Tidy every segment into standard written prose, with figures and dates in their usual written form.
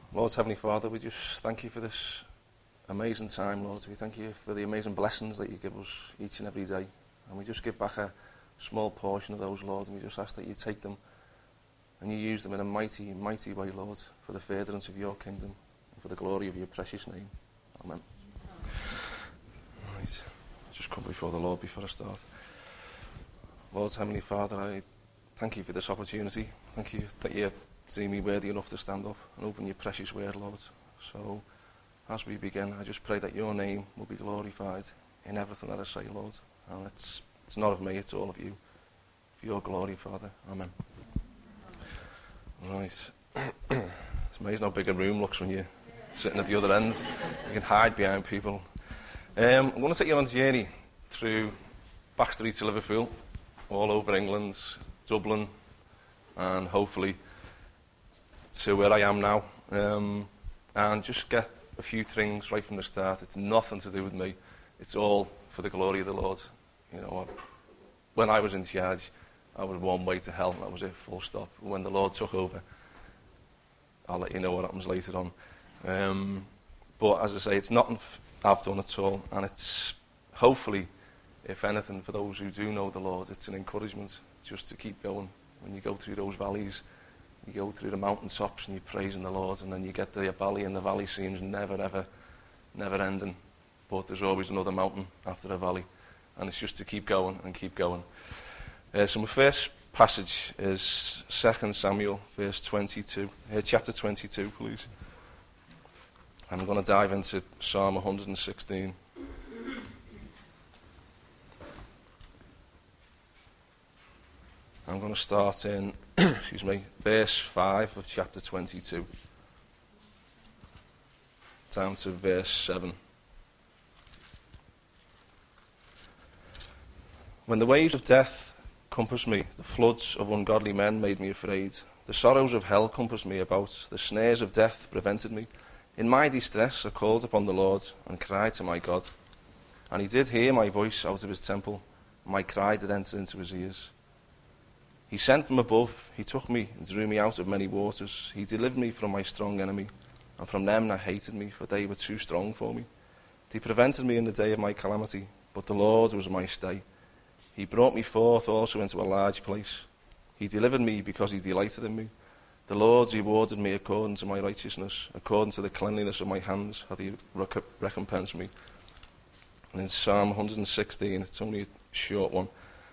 Lord, Heavenly Father, we just thank you for this amazing time, Lord. We thank you for the amazing blessings that you give us each and every day. And we just give back a small portion of those, Lord, and we just ask that you take them and you use them in a mighty, mighty way, Lord, for the furtherance of your kingdom and for the glory of your precious name. Amen. Right. Just come before the Lord before I start. Lord, Heavenly Father, I thank you for this opportunity. Thank you that you see me worthy enough to stand up and open your precious word, Lord. So, as we begin, I just pray that your name will be glorified in everything that I say, Lord. And it's not of me, it's all of you. For your glory, Father. Amen. Right. It's amazing how big a room looks when you're sitting at the other end. You can hide behind people. I'm going to take you on a journey through back streets of Liverpool, all over England, Dublin, and hopefully to where I am now, and just get a few things right from the start. It's nothing to do with me. It's all for the glory of the Lord. You know, when I was in charge, I was one way to hell, and that was it, full stop. When the Lord took over, I'll let you know what happens later on. But as I say, it's nothing I've done at all, and it's hopefully, if anything, for those who do know the Lord, it's an encouragement just to keep going. When you go through those valleys, you go through the mountaintops and you're praising the Lord, and then you get to the valley, and the valley seems never ending. But there's always another mountain after the valley, and it's just to keep going and keep going. So my first passage is 2 Samuel, chapter 22, please. I'm going to dive into Psalm 116. I'm going to start in, verse 5 of chapter 22, down to verse 7. When the waves of death compassed me, the floods of ungodly men made me afraid. The sorrows of hell compassed me about, the snares of death prevented me. In my distress I called upon the Lord and cried to my God. And he did hear my voice out of his temple. My cry did enter into his ears. He sent from above, he took me and drew me out of many waters. He delivered me from my strong enemy, and from them that hated me, for they were too strong for me. He prevented me in the day of my calamity, but the Lord was my stay. He brought me forth also into a large place. He delivered me because he delighted in me. The Lord rewarded me according to my righteousness, according to the cleanliness of my hands hath he recompensed me. And in Psalm 116, it's only a short one,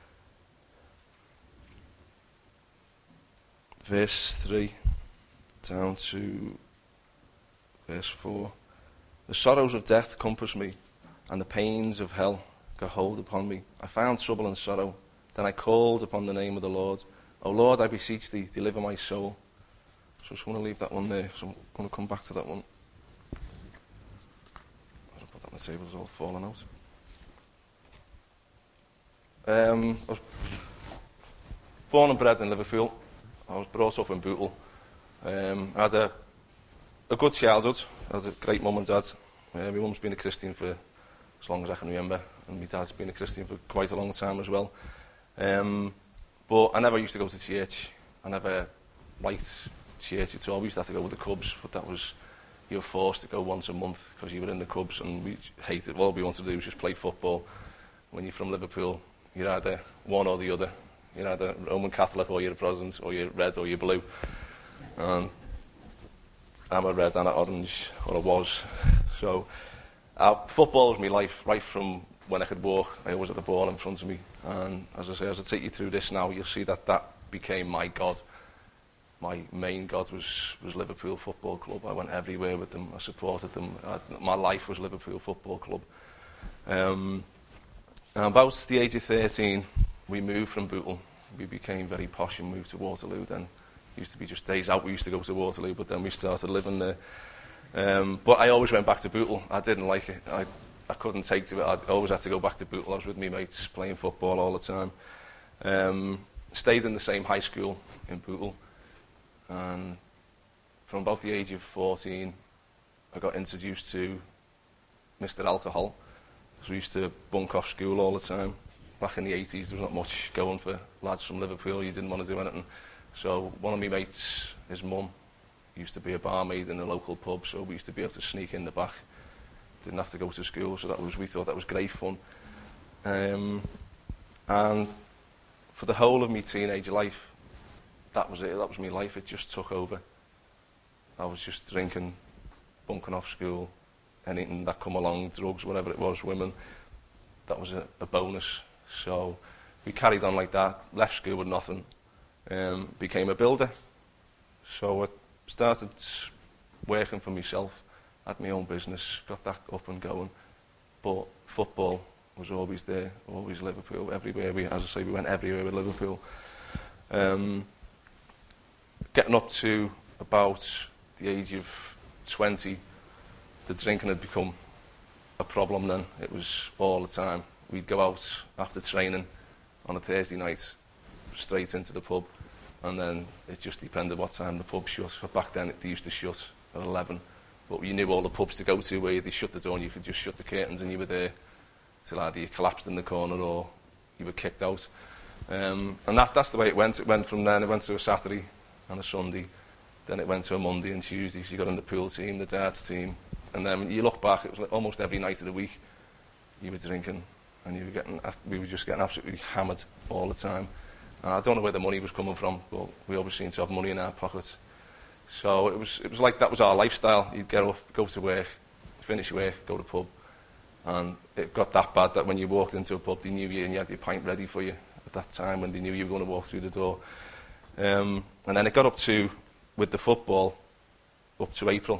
verse 3 down to verse 4. The sorrows of death compassed me, and the pains of hell got hold upon me. I found trouble and sorrow. Then I called upon the name of the Lord. O Lord, I beseech thee, deliver my soul. So I just want to leave that one there, so I'm going to come back to that one. I don't put that on the table, it's all fallen out. I was born and bred in Liverpool. I was brought up in Bootle. I had a good childhood. I had a great mum and dad. My mum's been a Christian for as long as I can remember, and my dad's been a Christian for quite a long time as well. But I never used to go to church. I never liked church at all. We used to have to go with the Cubs, but that was, you were forced to go once a month because you were in the Cubs, and we hated it. All we wanted to do was just play football. When you're from Liverpool, you're either one or the other. You're either Roman Catholic or you're a Protestant, or you're red or you're blue. And I'm a red and an orange, or I was. So football was my life, right from when I could walk. I always had the ball in front of me. And as I say, as I take you through this now, you'll see that that became my God. My main God was Liverpool Football Club. I went everywhere with them. I supported them. My life was Liverpool Football Club. And about the age of 13, we moved from Bootle. We became very posh and moved to Waterloo then. It used to be just days out we used to go to Waterloo, but then we started living there. But I always went back to Bootle. I didn't like it. I couldn't take to it. I always had to go back to Bootle. I was with my mates playing football all the time. Stayed in the same high school in Bootle. And from about the age of 14, I got introduced to Mr. Alcohol. So we used to bunk off school all the time. Back in the 80s, there was not much going for lads from Liverpool. You didn't want to do anything. So one of my mates, his mum, used to be a barmaid in the local pub, so we used to be able to sneak in the back. Didn't have to go to school, so we thought that was great fun. And for the whole of my teenage life, that was it. That was my life. It just took over. I was just drinking, bunking off school, anything that come along, drugs, whatever it was, women. That was a bonus. So we carried on like that, left school with nothing, became a builder. So I started working for myself, had my own business, got that up and going. But football was always there, always Liverpool, everywhere. As I say, we went everywhere with Liverpool. Getting up to about the age of 20, the drinking had become a problem then. It was all the time. We'd go out after training on a Thursday night, straight into the pub, and then it just depended what time the pub shut. But back then they used to shut at 11, but you knew all the pubs to go to where they shut the door and you could just shut the curtains and you were there till either you collapsed in the corner or you were kicked out. And that's the way it went. It went from then, it went to a Saturday and a Sunday, then it went to a Monday and Tuesday, so you got in the pool team, the darts team, and then when you look back, it was like almost every night of the week you were drinking, and we were just getting absolutely hammered all the time. I don't know where the money was coming from, but we always seemed to have money in our pockets. So it was like that was our lifestyle. You'd get up, go to work, finish work, go to the pub, and it got that bad that when you walked into a pub, they knew you and you had your pint ready for you at that time when they knew you were going to walk through the door. And then it got up to, with the football, up to April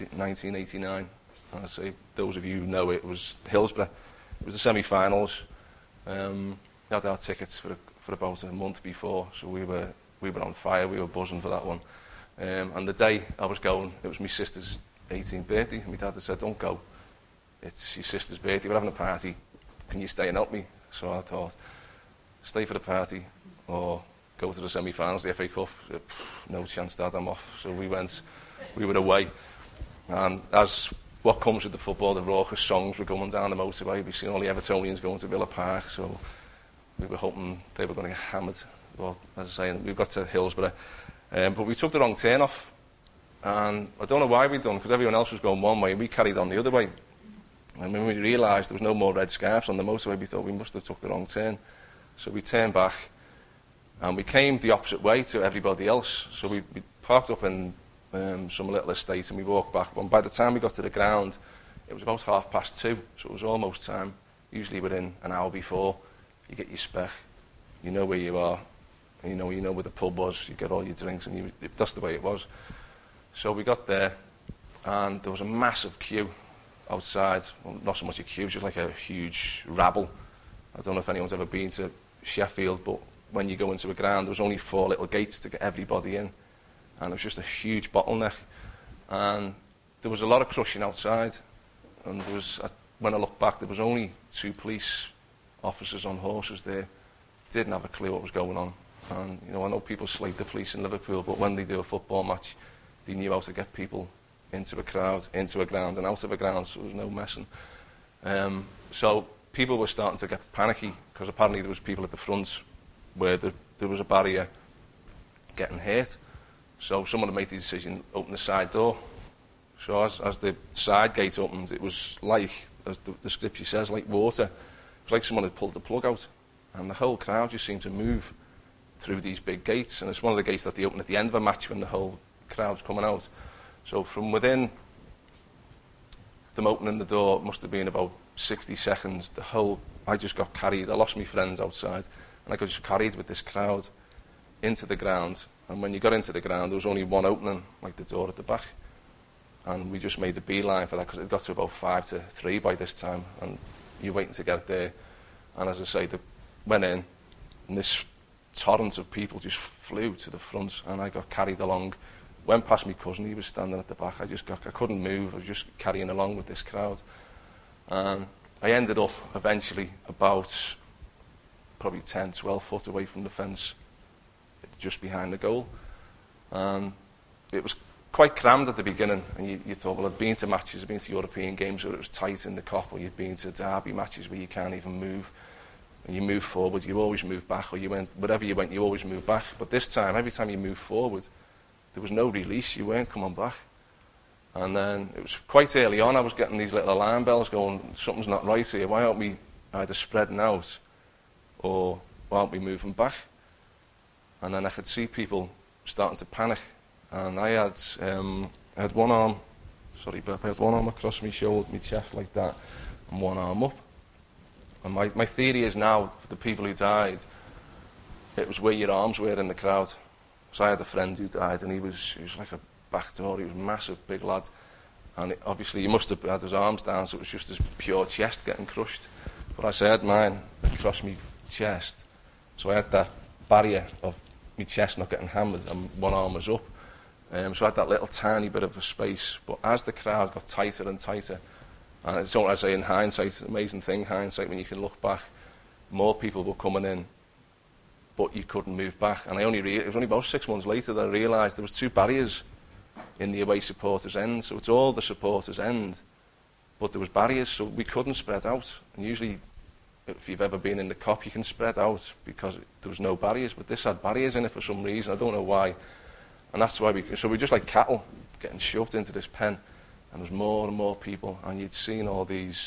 1989. And I say, those of you who know it was Hillsborough. It was the semi-finals. We had our tickets for about a month before, so we were on fire. We were buzzing for that one. And the day I was going, it was my sister's 18th birthday. And my dad had said, don't go. It's your sister's birthday. We're having a party. Can you stay and help me? So I thought, stay for the party or go to the semi-finals, the FA Cup. No chance, Dad, I'm off. So we were away. And as what comes with the football, the raucous songs were going down the motorway. We've seen all the Evertonians going to Villa Park, so we were hoping they were going to get hammered. Well, as I say, we got to Hillsborough. But we took the wrong turn off. And I don't know why we'd done, because everyone else was going one way, and we carried on the other way. And when we realised there was no more red scarves on the motorway, we thought we must have took the wrong turn. So we turned back, and we came the opposite way to everybody else. So we parked up in some little estate, and we walked back. And by the time we got to the ground, it was about 2:30, so it was almost time. Usually within an hour before, you get your spec, you know where you are, and you know where the pub was, you get all your drinks, and that's the way it was. So we got there, and there was a massive queue outside. Well, not so much a queue, just like a huge rabble. I don't know if anyone's ever been to Sheffield, but when you go into a ground, there was only 4 little gates to get everybody in. And it was just a huge bottleneck. And there was a lot of crushing outside. And there was, when I look back, there was only 2 police officers on horses there. Didn't have a clue what was going on. And, I know people slate the police in Liverpool, but when they do a football match, they knew how to get people into a crowd, into a ground, and out of a ground, so there was no messing. So people were starting to get panicky, because apparently there was people at the front where there was a barrier getting hurt. So someone had made the decision, open the side door. So as the side gate opened, it was like, as the scripture says, like water. It was like someone had pulled the plug out. And the whole crowd just seemed to move through these big gates. And it's one of the gates that they open at the end of a match when the whole crowd's coming out. So from within them opening the door, it must have been about 60 seconds, I just got carried. I lost my friends outside. And I got just carried with this crowd into the ground. And when you got into the ground, there was only one opening, like the door at the back. And we just made a beeline for that, because it got to about 5 to 3 by this time. And you're waiting to get there. And as I say, they went in, and this torrent of people just flew to the front, and I got carried along. Went past my cousin, he was standing at the back. I couldn't move, I was just carrying along with this crowd. And I ended up eventually about probably 10, 12 foot away from the fence, just behind the goal. And it was quite crammed at the beginning, and you thought, well, I'd been to matches, I'd been to European games where it was tight in the Kop, or you'd been to derby matches where you can't even move. And you move forward, you always move back, or wherever you went, you always move back. But this time, every time you move forward, there was no release. You weren't coming back. And then it was quite early on, I was getting these little alarm bells going, something's not right here. Why aren't we either spreading out or why aren't we moving back? And then I could see people starting to panic. And I had one arm, I had one arm across my shoulder, my chest like that, and one arm up. And my theory is now, for the people who died, it was where your arms were in the crowd. So I had a friend who died, and he was like a back door. He was a massive, big lad. And obviously he must have had his arms down, so it was just his pure chest getting crushed. But I said mine across my chest. So I had that barrier of my chest not getting hammered, and one arm was up. So I had that little tiny bit of a space. But as the crowd got tighter and tighter, and it's what I say in hindsight, amazing thing, hindsight, when you can look back, more people were coming in, but you couldn't move back. And it was only about 6 months later that I realised there was 2 barriers in the away supporters' end. So it's all the supporters' end, but there was barriers, so we couldn't spread out. And usually, if you've ever been in the Kop, you can spread out because there was no barriers, but this had barriers in it for some reason. I don't know why. And that's why we're just like cattle getting shoved into this pen. And there's more and more people, and you'd seen all these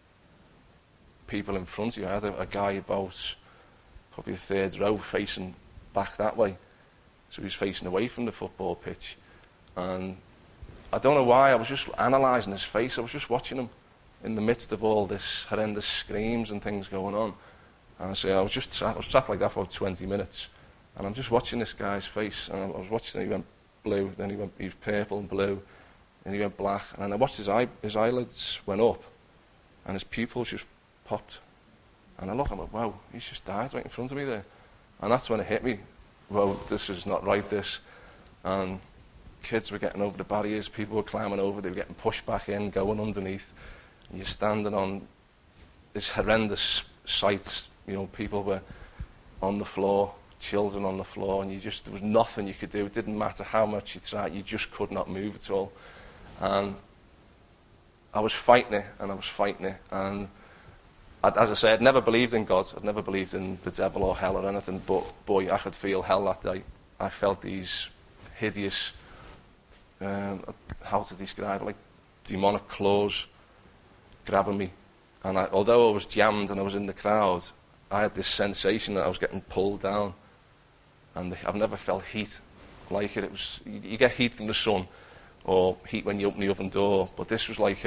people in front of you. I had a guy about probably a third row facing back that way. So he was facing away from the football pitch. And I don't know why, I was just analysing his face. I was just watching him in the midst of all this horrendous screams and things going on. And I was sat like that for about 20 minutes. And I'm just watching this guy's face. And I was watching him, he went blue, then he was purple and blue. And he went black, and then I watched his eyelids went up, and his pupils just popped. And I look, I'm like, wow, he's just died right in front of me there. And that's when it hit me, wow, this is not right, this. And kids were getting over the barriers, people were climbing over, they were getting pushed back in, going underneath. And you're standing on this horrendous sight, people were on the floor, children on the floor, and there was nothing you could do. It didn't matter how much you tried, you just could not move at all. And I was fighting it, and and as I said, I'd never believed in God, I'd never believed in the devil or hell or anything, but boy, I could feel hell that day. I felt these hideous, how to describe it, like demonic claws grabbing me. And although I was jammed and I was in the crowd, I had this sensation that I was getting pulled down. And I've never felt heat like it. You get heat from the sun, or heat when you open the oven door, but this was like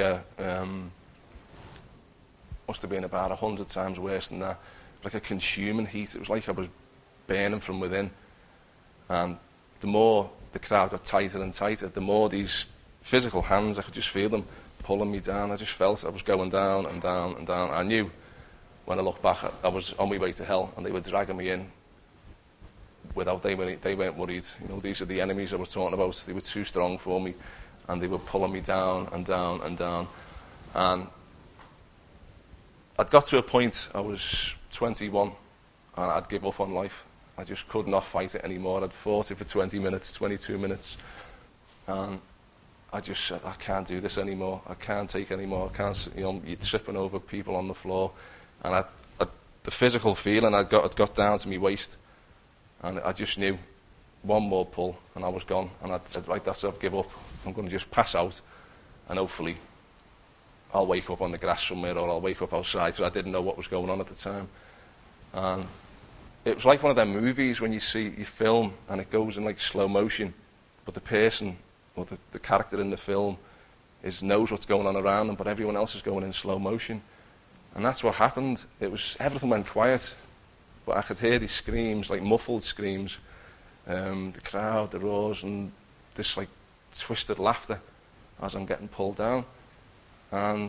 must have been about 100 times worse than that. Like a consuming heat. It was like I was burning from within. And the more the crowd got tighter and tighter, the more these physical hands, I could just feel them pulling me down. I just felt I was going down and down and down. I knew when I looked back, I was on my way to hell, and they were dragging me in. They weren't worried. These are the enemies I was talking about. They were too strong for me, and they were pulling me down and down and down. And I'd got to a point, I was 21, and I'd give up on life. I just could not fight it anymore. I'd fought it for 20 minutes, 22 minutes, and I just said, I can't do this anymore. I can't take anymore. I can't. You're tripping over people on the floor, and the physical feeling I'd got down to my waist. And I just knew one more pull and I was gone. And I said, right, that's it, I'll give up. I'm going to just pass out, and hopefully I'll wake up on the grass somewhere, or I'll wake up outside, because I didn't know what was going on at the time. And it was like one of them movies when you film and it goes in like slow motion, but the person or the character in the film knows what's going on around them, but everyone else is going in slow motion. And that's what happened. Everything went quiet. But I could hear these screams, like muffled screams, the crowd, the roars, and this like twisted laughter as I'm getting pulled down. And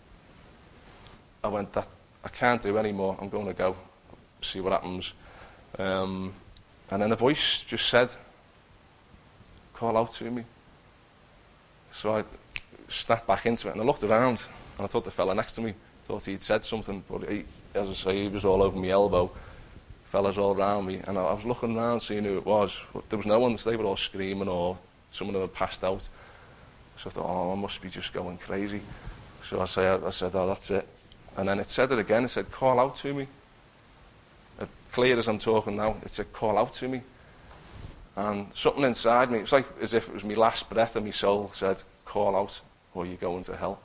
I went, I can't do anymore, I'm going to go, see what happens. And then a voice just said, call out to me. So I snapped back into it, and I looked around, and I thought the fella next to me thought he'd said something, but as I say, he was all over my elbow. Fellas all around me, and I was looking around seeing who it was, but there was no one. They were all screaming, or some of them had passed out. So I thought, I must be just going crazy. So I said, oh, that's it. And then it said it again. It said, call out to me. Clear as I'm talking now, it said, call out to me. And something inside me, it was like as if it was my last breath, and my soul said, call out, or you're going to hell.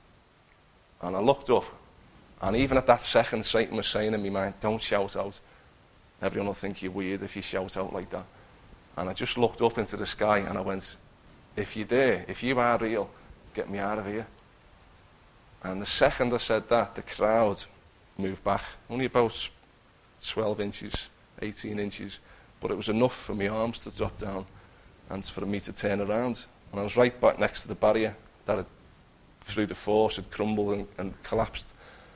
And I looked up, and even at that second, Satan was saying in my mind, don't shout out. Everyone will think you're weird if you shout out like that. And I just looked up into the sky, and I went, if you're there, if you are real, get me out of here. And the second I said that, the crowd moved back, only about 12 inches, 18 inches, but it was enough for my arms to drop down and for me to turn around. And I was right back next to the barrier that had, through the force, had crumbled and collapsed.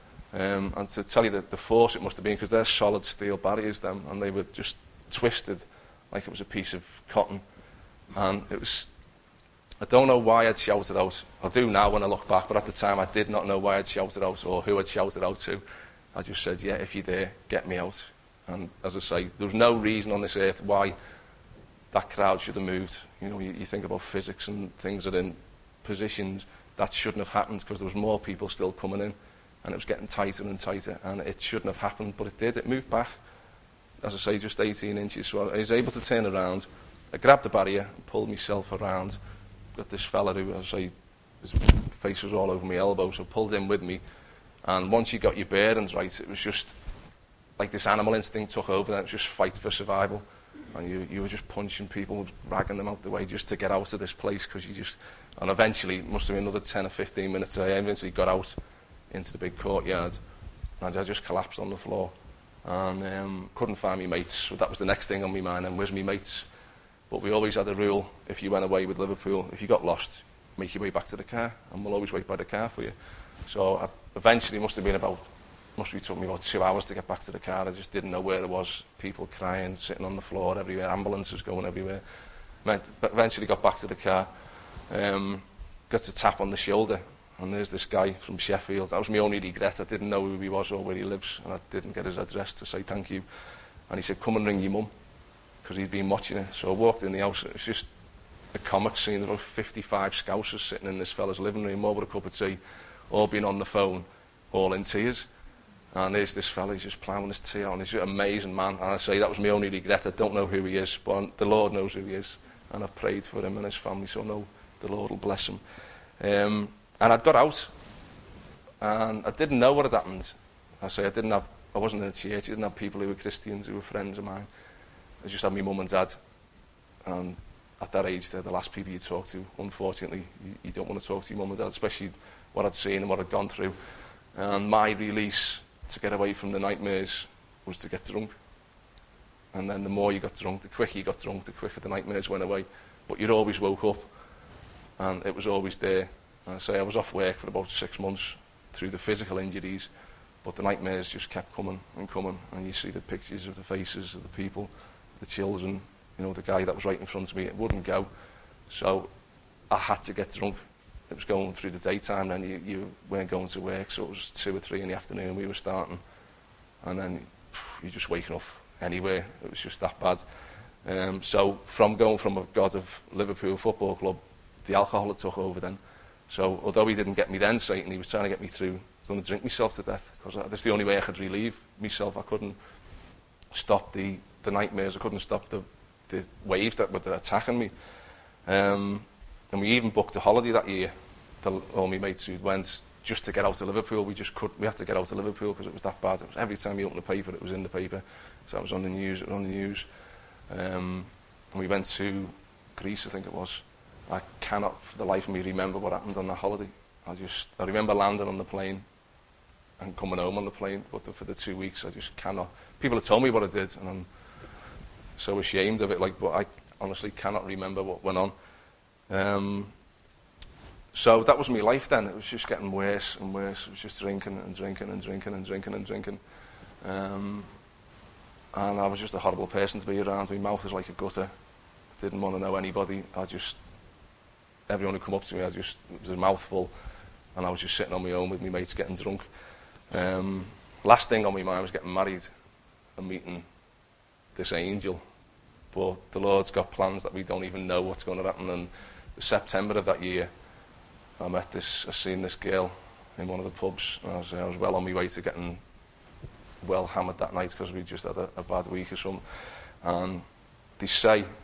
And to tell you that the force it must have been, because they're solid steel barriers, them, and they were just twisted like it was a piece of cotton. And it was, I don't know why I'd shouted out. I do now when I look back, but at the time I did not know why I'd shouted out or who I'd shouted out to. I just said, yeah, if you're there, get me out. And as I say, there was no reason on this earth why that crowd should have moved. You know, you think about physics and things that are in positions that shouldn't have happened, because there was more people still coming in, and it was getting tighter and tighter, and it shouldn't have happened, but it did. It moved back, as I say, just 18 inches. So I was able to turn around. I grabbed the barrier and pulled myself around. Got this fella who, as I say, his face was all over my elbow, so I pulled him with me. And once you got your bearings right, it was just like this animal instinct took over, and it was just fight for survival. And you were just punching people, dragging them out the way just to get out of this place, because you just... And eventually, it must have been another 10 or 15 minutes, I eventually got out into the big courtyard, and I just collapsed on the floor. And couldn't find my mates, so that was the next thing on my mind, and where's my mates? But we always had a rule, if you went away with Liverpool, if you got lost, make your way back to the car, and we'll always wait by the car for you. So eventually, it took me about 2 hours to get back to the car. I just didn't know where it was. People crying, sitting on the floor everywhere, ambulances going everywhere. But eventually got back to the car, got a tap on the shoulder, and there's this guy from Sheffield. That was my only regret. I didn't know who he was or where he lives, and I didn't get his address to say thank you. And he said, come and ring your mum, because he'd been watching it. So I walked in the house. It's just a comic scene. There were 55 Scousers sitting in this fella's living room, all with a cup of tea, all being on the phone, all in tears. And there's this fella, he's just ploughing his tea out, and he's an amazing man. And I say that was my only regret. I don't know who he is, but the Lord knows who he is. And I prayed for him and his family, so I know the Lord will bless him. And I'd got out, and I didn't know what had happened. I wasn't in a church, I didn't have people who were Christians, who were friends of mine. I just had my mum and dad. And at that age, they're the last people you talk to. Unfortunately, you don't want to talk to your mum and dad, especially what I'd seen and what I'd gone through. And my release to get away from the nightmares was to get drunk. And then the more you got drunk, the quicker you got drunk, the quicker the nightmares went away. But you always woke up, and it was always there. And I say I was off work for about 6 months through the physical injuries, but the nightmares just kept coming and coming. And you see the pictures of the faces of the people, the children, you know, the guy that was right in front of me, it wouldn't go. So I had to get drunk. It was going through the daytime, then you weren't going to work, so it was 2 or 3 in the afternoon we were starting. And then you're just waking up anywhere. It was just that bad. So from going from a god of Liverpool Football Club, the alcohol had took over then. So although he didn't get me then, Satan, he was trying to get me through. I was going to drink myself to death, because that's the only way I could relieve myself. I couldn't stop the nightmares. I couldn't stop the waves that were attacking me. And we even booked a holiday that year. All my mates who went just to get out of Liverpool. We had to get out of Liverpool because it was that bad. It was every time you opened the paper, it was in the paper. So it was on the news. And we went to Greece, I think it was. I cannot, for the life of me, remember what happened on that holiday. I remember landing on the plane and coming home on the plane, but for the 2 weeks, I just cannot. People have told me what I did, and I'm so ashamed of it. But I honestly cannot remember what went on. So that was my life then. It was just getting worse and worse. It was just drinking and drinking and drinking and drinking and drinking. And I was just a horrible person to be around. My mouth was like a gutter. Didn't want to know anybody. Everyone who come up to me, it was a mouthful. And I was just sitting on my own with my mates getting drunk. Last thing on my mind was getting married and meeting this angel. But the Lord's got plans that we don't even know what's going to happen. And September of that year, I seen this girl in one of the pubs. And I was well on my way to getting well hammered that night, because we just had a bad week or something. And they say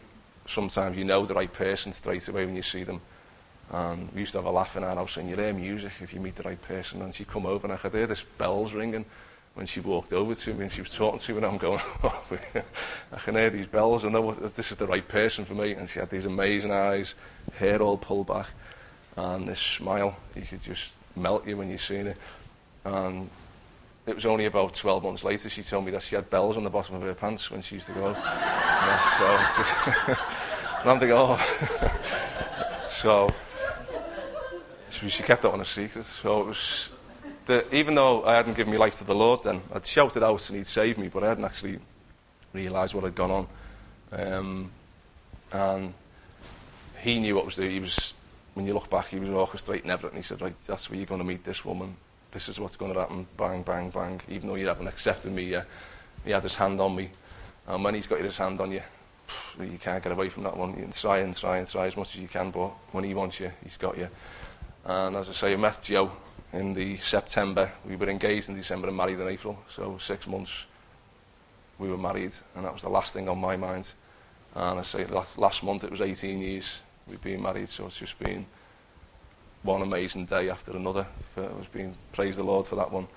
sometimes you know the right person straight away when you see them. And we used to have a laugh in our house saying, you hear music if you meet the right person. And she'd come over and I could hear this bells ringing when she walked over to me and she was talking to me and I'm going, oh, I can hear these bells, I know this is the right person for me. And she had these amazing eyes, hair all pulled back, and this smile, you could just melt you when you seen it. And it was only about 12 months later she told me that she had bells on the bottom of her pants when she used to go out. So it's just and I'm thinking, oh. So she kept that one a secret. So it was, even though I hadn't given my life to the Lord then, I'd shouted out and he'd saved me, but I hadn't actually realised what had gone on. And he knew what was there. He was, when you look back, he was orchestrating everything. He said, right, that's where you're going to meet this woman. This is what's going to happen. Bang, bang, bang. Even though you haven't accepted me yet, he had his hand on me. And when he's got his hand on you, you can't get away from that one. You can try and try and try as much as you can, but when he wants you, he's got you. And as I say, I met Joe in the September. We were engaged in December and married in April. So 6 months we were married, and that was the last thing on my mind. And I say last month it was 18 years we've been married, so it's just been one amazing day after another. It was being, praise the Lord for that one.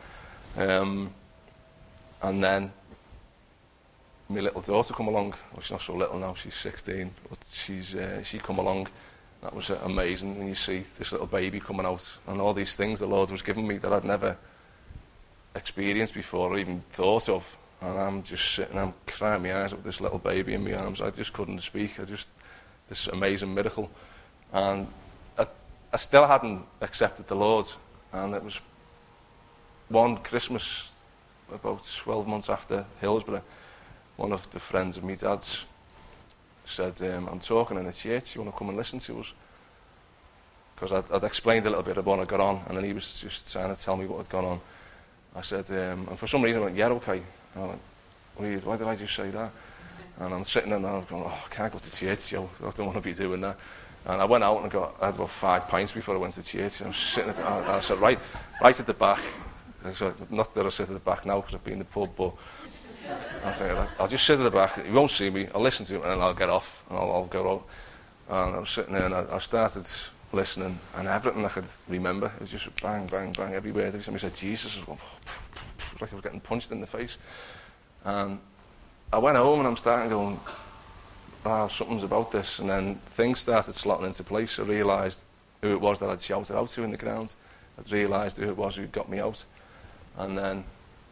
And then my little daughter come along. Well, she's not so little now, she's 16, but she come along. That was amazing when you see this little baby coming out and all these things the Lord was giving me that I'd never experienced before or even thought of. And I'm just sitting, I'm crying my eyes out with this little baby in my arms. I just couldn't speak. This amazing miracle. And I still hadn't accepted the Lord. And it was one Christmas, about 12 months after Hillsborough, one of the friends of my dad's said, I'm talking in a church, you want to come and listen to us? Because I'd explained a little bit about what had gone on, and then he was just trying to tell me what had gone on. I said, and for some reason I went, yeah, okay. And I went, weird, why did I just say that? And I'm sitting there and I'm going, oh, I can't go to church, Joe, I don't want to be doing that. And I went out and I had about 5 pints before I went to church, and I was sitting and I said, right at the back. So, not that I sit at the back now because I've been in the pub, but I said, I'll just sit at the back, you won't see me, I'll listen to it, and then I'll get off, and I'll go out. And I was sitting there, and I started listening, and everything I could remember, it was just bang, bang, bang, everywhere. Every time he said Jesus, it was like I was getting punched in the face. And I went home, and I'm starting going, something's about this. And then things started slotting into place. I realised who it was that I'd shouted out to in the ground. I'd realised who it was who'd got me out. And then,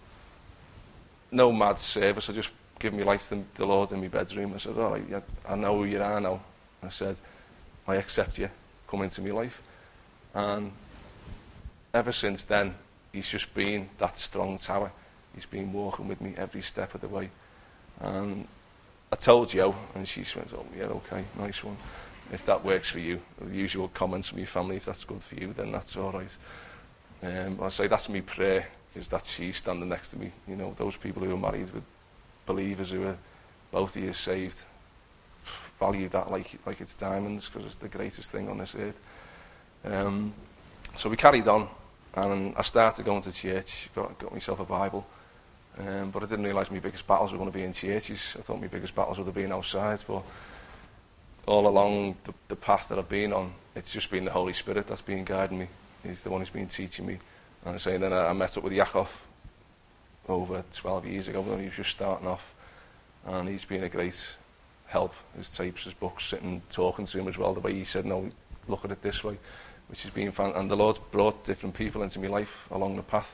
no mad service, I just gave my life to the Lord in my bedroom. I said, all right, yeah, I know who you are now. I said, I accept you, come into my life. And ever since then, he's just been that strong tower. He's been walking with me every step of the way. And I told Jo, and she went, oh yeah, okay, nice one. If that works for you, the usual comments from your family, if that's good for you, then that's all right. I say that's my prayer, is that she's standing next to me. You know, those people who are married with believers who are both of you saved, value that like it's diamonds, because it's the greatest thing on this earth. So we carried on, and I started going to church, got myself a Bible, but I didn't realise my biggest battles were going to be in churches. I thought my biggest battles would have been outside, but all along the path that I've been on, it's just been the Holy Spirit that's been guiding me. He's the one who's been teaching me. And I say, then I met up with Yakov over 12 years ago when he was just starting off, and he's been a great help. His tapes, his books, sitting talking to him as well, the way he said, no, look at it this way, which has been fun. And the Lord's brought different people into my life along the path.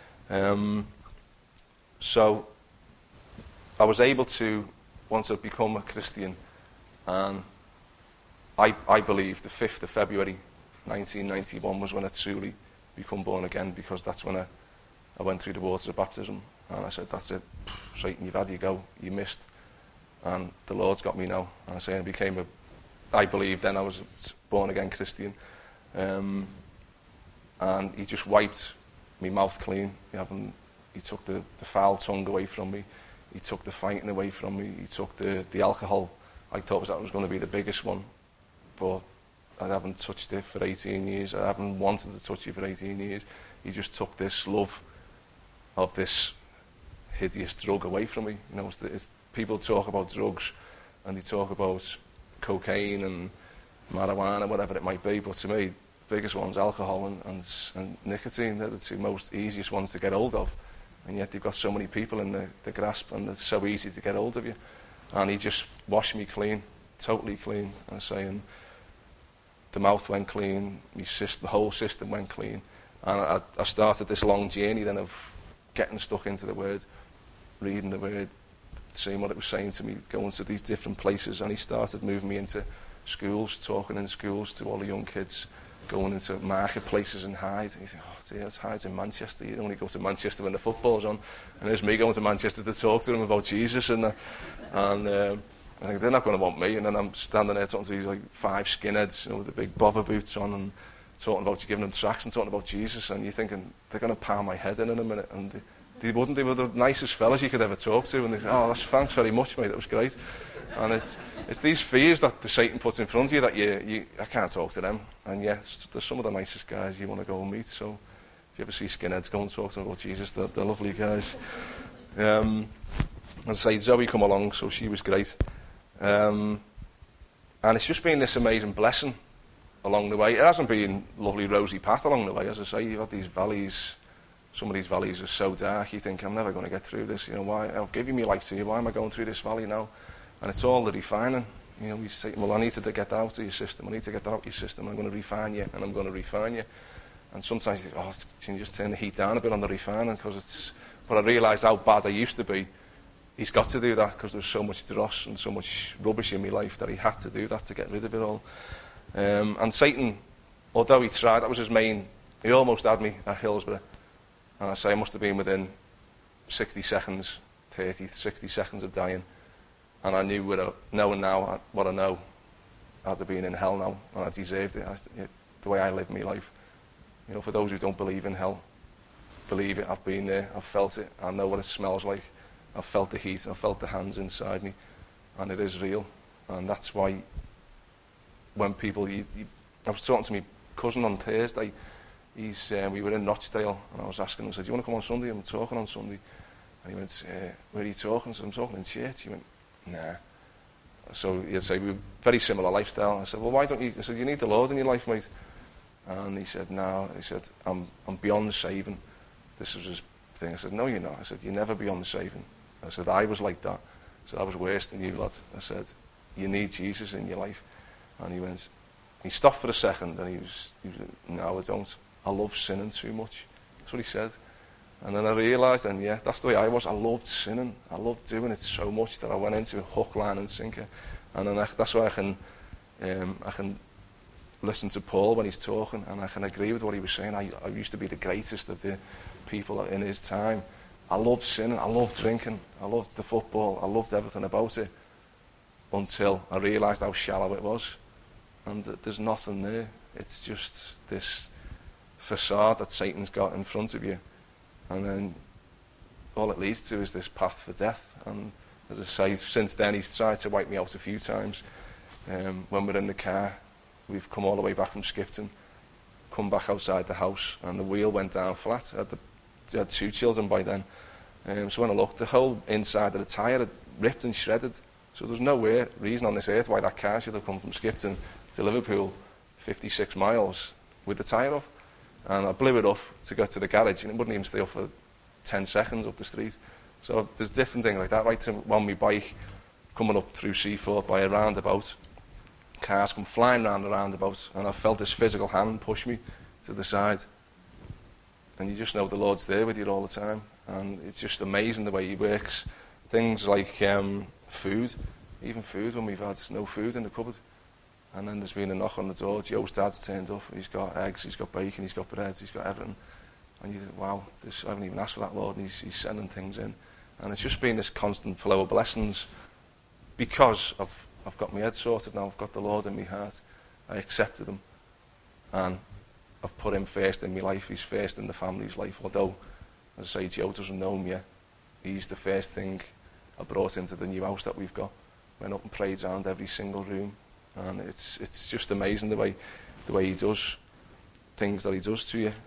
So I was able to, once I'd become a Christian, and I believe the 5th of February 1991 was when I truly become born again, because that's when I went through the waters of baptism, and I said, that's it, Satan, you've had your go, you missed, and the Lord's got me now. And I say, I became I believe then I was a born again Christian, and he just wiped my mouth clean. He took the foul tongue away from me, he took the fighting away from me, he took the alcohol. I thought that was going to be the biggest one, but I haven't touched it for 18 years. I haven't wanted to touch it for 18 years. He just took this love of this hideous drug away from me. You know, people talk about drugs, and they talk about cocaine and marijuana, whatever it might be. But to me, the biggest one's alcohol and nicotine. They're the two most easiest ones to get hold of. And yet they've got so many people in the grasp, and it's so easy to get hold of you. And he just washed me clean, totally clean. I was saying, the mouth went clean, the whole system went clean. And I started this long journey then of getting stuck into the Word, reading the Word, seeing what it was saying to me, going to these different places. And he started moving me into schools, talking in schools to all the young kids, going into marketplaces in Hyde. And you think, oh dear, it's Hyde's in Manchester. You only go to Manchester when the football's on. And there's me going to Manchester to talk to them about Jesus. And I think they're not going to want me. And then I'm standing there talking to these like 5 skinheads, with the big bother boots on, and talking about, giving them tracts and talking about Jesus. And you're thinking, they're going to pound my head in a minute. And they wouldn't. They were the nicest fellas you could ever talk to. And they say, oh, thanks very much, mate. That was great. And it's these fears that the Satan puts in front of you that I can't talk to them. And yes, they're some of the nicest guys you want to go and meet. So if you ever see skinheads, go and talk to them about Jesus. They're lovely guys. As I say, Zoe come along, so she was great. And it's just been this amazing blessing along the way. It hasn't been a lovely rosy path along the way. As I say, you've got these valleys. Some of these valleys are so dark, you think, I'm never going to get through this. Why? I've given my life to you. Why am I going through this valley now? And it's all the refining. You say, well, I need to get that out of your system. I need to get that out of your system. I'm going to refine you, and I'm going to refine you. And sometimes you think, oh, can you just turn the heat down a bit on the refining? But I realised how bad I used to be. He's got to do that because there's so much dross and so much rubbish in my life that he had to do that to get rid of it all. And Satan, although he tried, that was his main, he almost had me at Hillsborough. And I say I must have been within 60 seconds of dying. And I knew, knowing now what I know, I'd have been in hell now, and I deserved it. The way I lived my life. For those who don't believe in hell, believe it. I've been there, I've felt it, I know what it smells like. I've felt the heat, I've felt the hands inside me, and it is real. And that's why when people, I was talking to my cousin on Thursday, we were in Rochdale, and I was asking him, I said, do you want to come on Sunday? I'm talking on Sunday. And he went, where are you talking? I said, I'm talking in church. He went, nah. So he'd say, we were very similar lifestyle. I said, well, why don't you? I said, you need the Lord in your life, mate. And he said, no. He said, I'm beyond saving. This was his thing. I said, no, you're not. I said, you're never beyond the saving. I said, I was like that. I said, I was worse than you, lad. I said, you need Jesus in your life. And he went, he stopped for a second, and he was no, I don't. I love sinning too much. That's what he said. And then I realised, and yeah, that's the way I was. I loved sinning. I loved doing it so much that I went into a hook, line and sinker. And then that's why I can listen to Paul when he's talking, and I can agree with what he was saying. I used to be the greatest of the people in his time. I loved sinning. I loved drinking. I loved the football. I loved everything about it until I realised how shallow it was. And there's nothing there. It's just this facade that Satan's got in front of you. And then all it leads to is this path for death. And as I say, since then he's tried to wipe me out a few times. When we're in the car, we've come all the way back from Skipton, come back outside the house, and the wheel went down flat. I had 2 children by then. So when I looked, the whole inside of the tyre had ripped and shredded. So there's no reason on this earth why that car should have come from Skipton to Liverpool 56 miles with the tyre off. And I blew it up to get to the garage, and it wouldn't even stay up for 10 seconds up the street. So there's different things like that. Right on my bike, coming up through Seaford by a roundabout, cars come flying round the roundabout, and I felt this physical hand push me to the side. And you just know the Lord's there with you all the time. And it's just amazing the way he works. Things like food, even food when we've had no food in the cupboard. And then there's been a knock on the door. Joe's dad's turned up. He's got eggs, he's got bacon, he's got bread, he's got everything. And you think, wow, I haven't even asked for that, Lord. And he's sending things in. And it's just been this constant flow of blessings because I've got my head sorted now. I've got the Lord in my heart. I accepted him. And I've put him first in my life. He's first in the family's life. Although, as I say, Joe doesn't know him yet. He's the first thing I brought into the new house that we've got. Went up and prayed around every single room. And it's just amazing the way he does things that he does to you.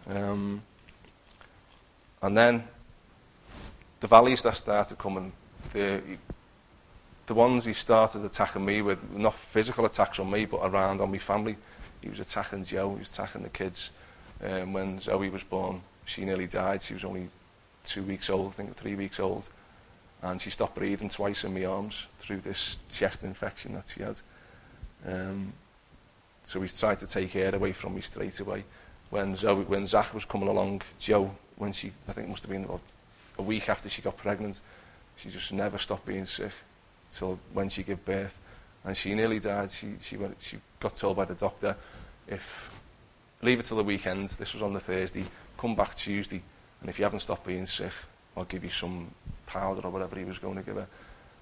And then the valleys that started coming, the ones he started attacking me with, not physical attacks on me, but around on my family. He was attacking Joe, he was attacking the kids. When Zoe was born, she nearly died. She was only 2 weeks old, I think 3 weeks old. And she stopped breathing twice in my arms through this chest infection that she had. So he tried to take her away from me straight away. When Zach was coming along, Joe, I think it must have been about a week after she got pregnant, she just never stopped being sick till when she gave birth. And she nearly died. She got told by the doctor, leave it till the weekend, this was on the Thursday, come back Tuesday, and if you haven't stopped being sick, I'll give you some powder or whatever he was going to give her.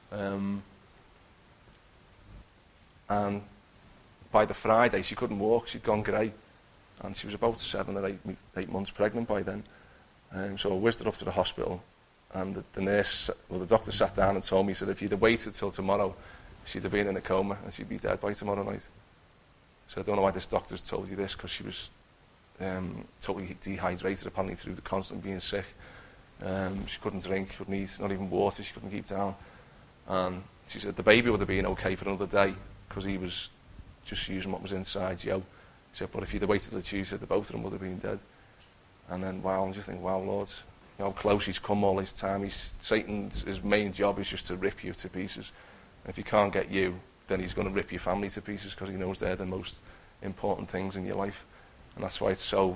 And by the Friday, she couldn't walk, she'd gone grey, and she was about 7 or 8 months pregnant by then. So I whizzed her up to the hospital, and the doctor sat down and told me, he said, if you'd have waited till tomorrow, she'd have been in a coma and she'd be dead by tomorrow night. So I don't know why this doctor's told you this, because she was totally dehydrated apparently through the constant being sick. She couldn't drink, couldn't eat, not even water she couldn't keep down. And she said the baby would have been okay for another day, because he was just using what was inside Joe. She said, but if you'd have waited till Tuesday, the both of them would have been dead. And then, wow, and you think, wow, Lord, how close he's come all this time. Satan's main job is just to rip you to pieces. And if he can't get you, then he's going to rip your family to pieces, because he knows they're the most important things in your life. And that's why it's so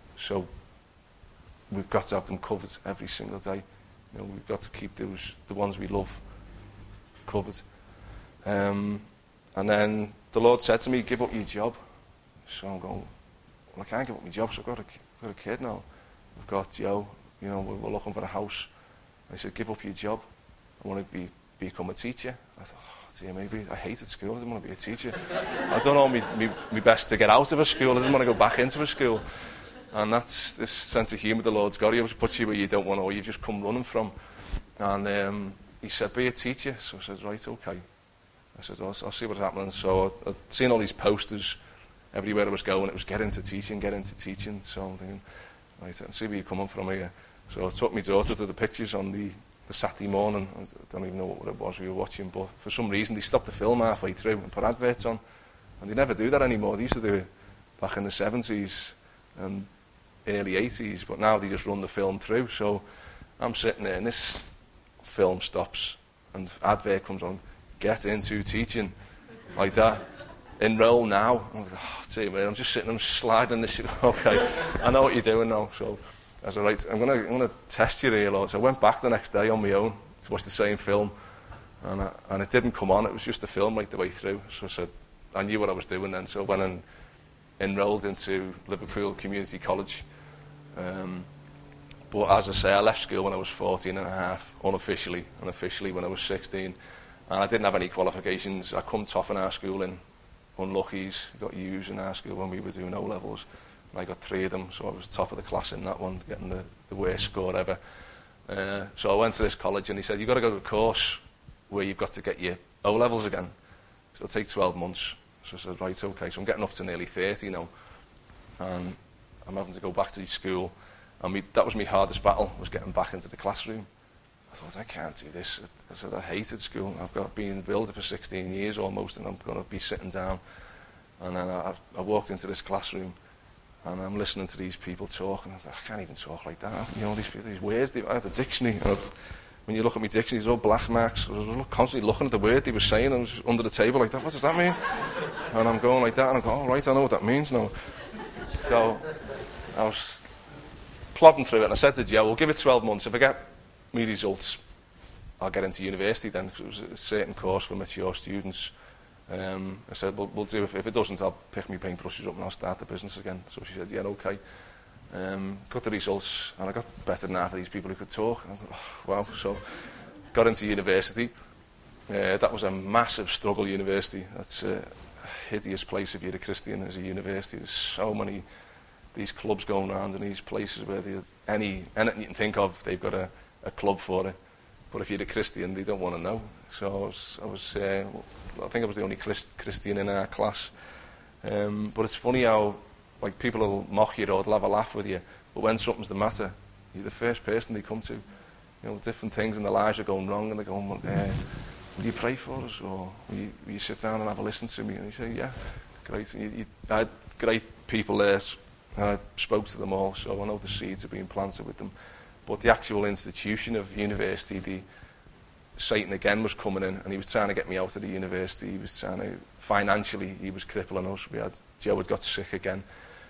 we've got to have them covered every single day. We've got to keep the ones we love covered. And then the Lord said to me, give up your job. So I'm going, well, I can't give up my job, so I've got a kid now. We've got Joe, we're looking for a house. And he said, give up your job. I want to become a teacher. I thought, dear, maybe I hated school, I didn't want to be a teacher. I don't know my best to get out of a school, I didn't want to go back into a school. And that's this sense of humour the Lord's got. He always puts you where you don't want to, or you've just come running from. And he said, be a teacher. So I said, right, okay. I said, I'll see what's happening. So I'd seen all these posters everywhere I was going. It was get into teaching. So I'm thinking, right, I'll see where you're coming from here. So I took my daughter to the pictures on the Saturday morning. I don't even know what it was we were watching, but for some reason they stopped the film halfway through and put adverts on. And they never do that anymore. They used to do it back in the 70s and early 80s, but now they just run the film through. So I'm sitting there and this film stops and advert comes on, get into teaching, like that. Enroll now. I'm like, oh, dear man, I'm just sitting, I'm sliding this shit. Okay, I know what you're doing now. So I said, right, I'm gonna test you here, Lord. So I went back the next day on my own to watch the same film, and it didn't come on. It was just the film right the way through. So I said, I knew what I was doing then. So I went and enrolled into Liverpool Community College. But as I say, I left school when I was 14 and a half, unofficially, and officially when I was 16. And I didn't have any qualifications. I come top in our school in unluckies, got U's in our school when we were doing O-levels. And I got 3 of them, so I was top of the class in that one, getting the worst score ever. So I went to this college and he said, you've got to go to a course where you've got to get your O-levels again. So it'll take 12 months. So I said, right, okay. So I'm getting up to nearly 30 now. And I'm having to go back to school. And that was my hardest battle, was getting back into the classroom. I thought, I can't do this. I said, I hated school. I've been in builder for 16 years almost, and I'm going to be sitting down. And then I walked into this classroom, and I'm listening to these people talk, and I thought, I can't even talk like that. These words, I had a dictionary. When you look at my dictionary, there's all black marks. I was constantly looking at the word they were saying. I was under the table like that. What does that mean? And I'm going like that, and I'm going, all right, I know what that means now. So I was plodding through it, and I said to Joe, we'll give it 12 months. If I get me results, I'll get into university then. It was a certain course for mature students. I said, we'll do it. If it doesn't, I'll pick my paintbrushes up and I'll start the business again. So she said, yeah, okay. Got the results, and I got better than half of these people who could talk. And I thought, oh, wow. So got into university. That was a massive struggle, university. That's a hideous place if you're a Christian as a university. There's so many these clubs going around in these places where anything you can think of, they've got a club for it. But if you're a Christian, they don't want to know. So I think I was the only Christian in our class. But it's funny how people will mock you or they'll have a laugh with you, but when something's the matter, you're the first person they come to. Different things in their lives are going wrong, and they're going, will you pray for us, or will you sit down and have a listen to me? And he said, yeah, great. And I had great people there. I spoke to them all, so I know the seeds have been planted with them. But the actual institution of university, Satan again was coming in, and he was trying to get me out of the university. He was trying to, financially, he was crippling us. Joe had got sick again,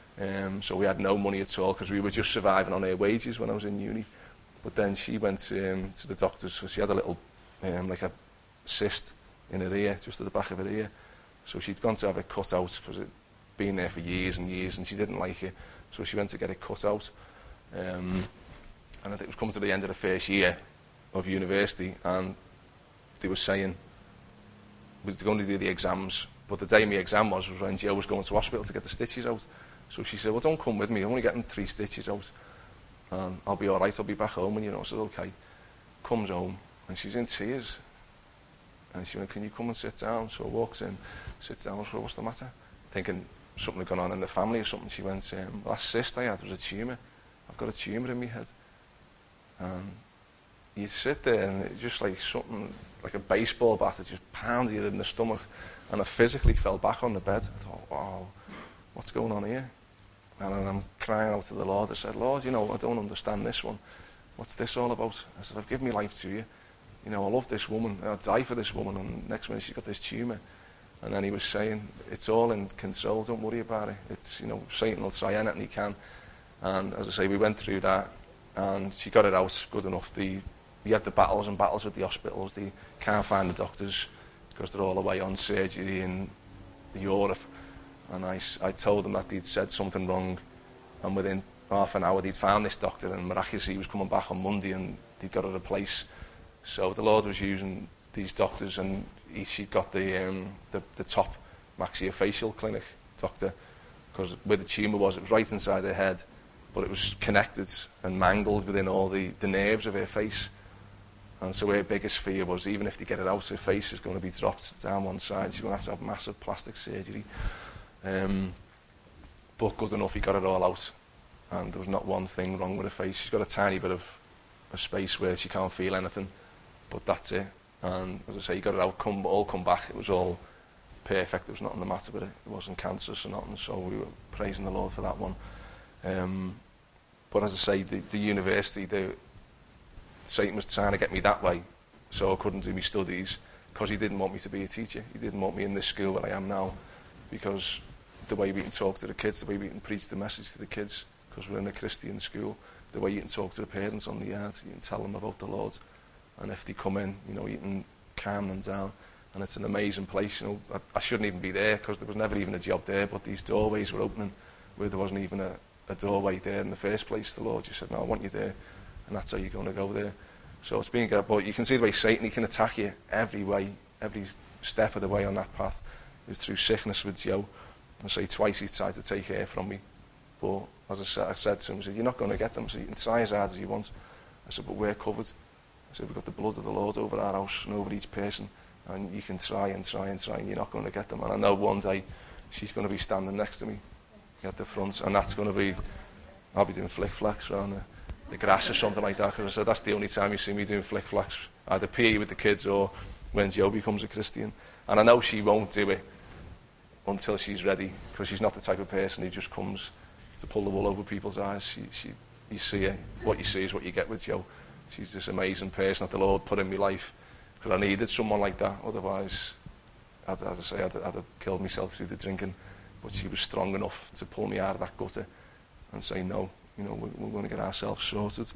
so we had no money at all, because we were just surviving on her wages when I was in uni. But then she went to the doctors, so she had a little, like a cyst in her ear, just at the back of her ear. So she'd gone to have it cut out, because it'd been there for years and years, and she didn't like it. So she went to get it cut out. And I think it was coming to the end of the first year of university, and they were saying we were going to do the exams, but the day my exam was when Joe was going to hospital to get the stitches out. So she said, well, don't come with me, I'm only getting 3 stitches out, and I'll be alright, I'll be back home. And I said, okay. Comes home, and she's in tears, and she went, can you come and sit down? So I walked in, sits down. I said, what's the matter? Thinking something had gone on in the family or something. She went, last cyst I had was a tumour. I've got a tumour in my head. And you sit there, and it's just like something, like a baseball bat, it just pounded you in the stomach, and I physically fell back on the bed. I thought, wow, what's going on here? And I'm crying out to the Lord. I said, Lord, I don't understand this one. What's this all about? I said, I've given my life to you. I love this woman. I'd die for this woman. And next minute she's got this tumour. And then he was saying, it's all in control, don't worry about it. It's, Satan will try anything he can. And as I say, we went through that, and she got it out good enough. We had the battles and battles with the hospitals. They can't find the doctors because they're all away on surgery in Europe. And I told them that they'd said something wrong, and within half an hour they'd found this doctor, and miraculously he was coming back on Monday, and they'd got it a place. So the Lord was using these doctors, and she'd got the top maxillofacial clinic doctor, because where the tumour was, it was right inside her head, but it was connected and mangled within all the nerves of her face. And so her biggest fear was, even if they get it out, her face is going to be dropped down one side. She's going to have massive plastic surgery. But good enough, he got it all out, and there was not one thing wrong with her face. She's got a tiny bit of a space where she can't feel anything, but that's it. And as I say, he got it out, all come back. It was all perfect. There was nothing the matter with it. It wasn't cancerous or nothing, so we were praising the Lord for that one. But as I say, the university, Satan was trying to get me that way, so I couldn't do my studies, because he didn't want me to be a teacher. He didn't want me in this school that I am now, because the way we can talk to the kids, the way we can preach the message to the kids, because we're in a Christian school, the way you can talk to the parents on the yard, you can tell them about the Lord, and if they come in, you can calm them down. And it's an amazing place. I shouldn't even be there, because there was never even a job there, but these doorways were opening where there wasn't even a doorway there in the first place. The Lord just said, no, I want you there, and that's how you're going to go there. So it's been good. But you can see the way Satan, he can attack you every way, every step of the way on that path. It was through sickness with Joe. I say twice he tried to take her from me, but as I said to him, I said, you're not going to get them, so you can try as hard as you want. I said, but we're covered. I said, we've got the blood of the Lord over our house and over each person, and you can try and try and try, and you're not going to get them. And I know one day she's going to be standing next to me at the front, and that's going to be, I'll be doing flick-flacks around the grass or something like that, because I said, that's the only time you see me doing flick-flacks, either PE with the kids or when Joe becomes a Christian. And I know she won't do it until she's ready, because she's not the type of person who just comes to pull the wool over people's eyes. You see her, what you see is what you get with Joe. She's this amazing person that the Lord put in my life, because I needed someone like that. Otherwise, as I say, I'd have killed myself through the drinking. But she was strong enough to pull me out of that gutter and say, no, we're going to get ourselves sorted.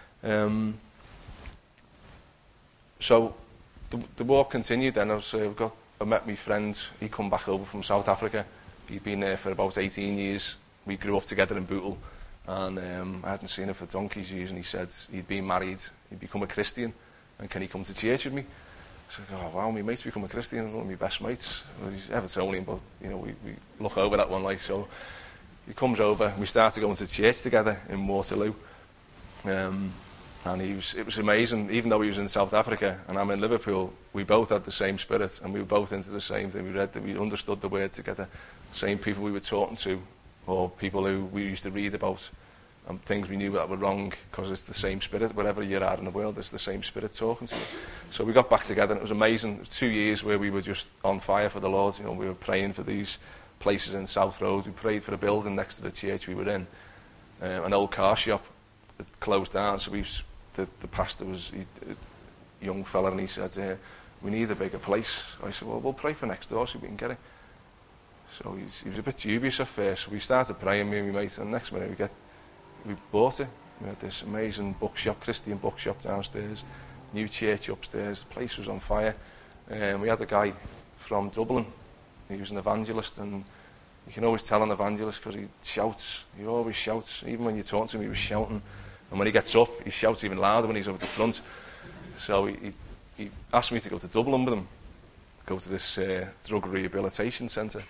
So the walk continued then. I met my friend. He come back over from South Africa. He'd been there for about 18 years. We grew up together in Bootle, and I hadn't seen him for donkey's years, and he said he'd been married, he'd become a Christian, and can he come to church with me? I said, oh wow, my mate's become a Christian, one of my best mates. Well, he's Evertonian, but we look over that one, like, so he comes over, and we started going to church together in Waterloo. And it was amazing. Even though he was in South Africa and I'm in Liverpool, we both had the same spirit, and we were both into the same thing. We understood the word together. Same people we were talking to, or people who we used to read about. and things we knew that were wrong, because it's the same spirit. Wherever you're at in the world, it's the same spirit talking to you. So we got back together, and it was amazing. It was 2 years where we were just on fire for the Lord. You know, we were praying for these places in South Road. We prayed for a building next to the church we were in, an old car shop that closed down. So the pastor was a young fella, and he said, we need a bigger place. I said, well, we'll pray for next door so we can get it. So he was a bit dubious at first. So we started praying, me and my mate, and the next minute we bought it. We had this amazing bookshop, Christian bookshop downstairs, new church upstairs. The place was on fire. We had a guy from Dublin. He was an evangelist, and you can always tell an evangelist because he shouts. He always shouts. Even when you talk to him, he was shouting. And when he gets up, he shouts even louder when he's up at the front. So he asked me to go to Dublin with him, go to this drug rehabilitation centre.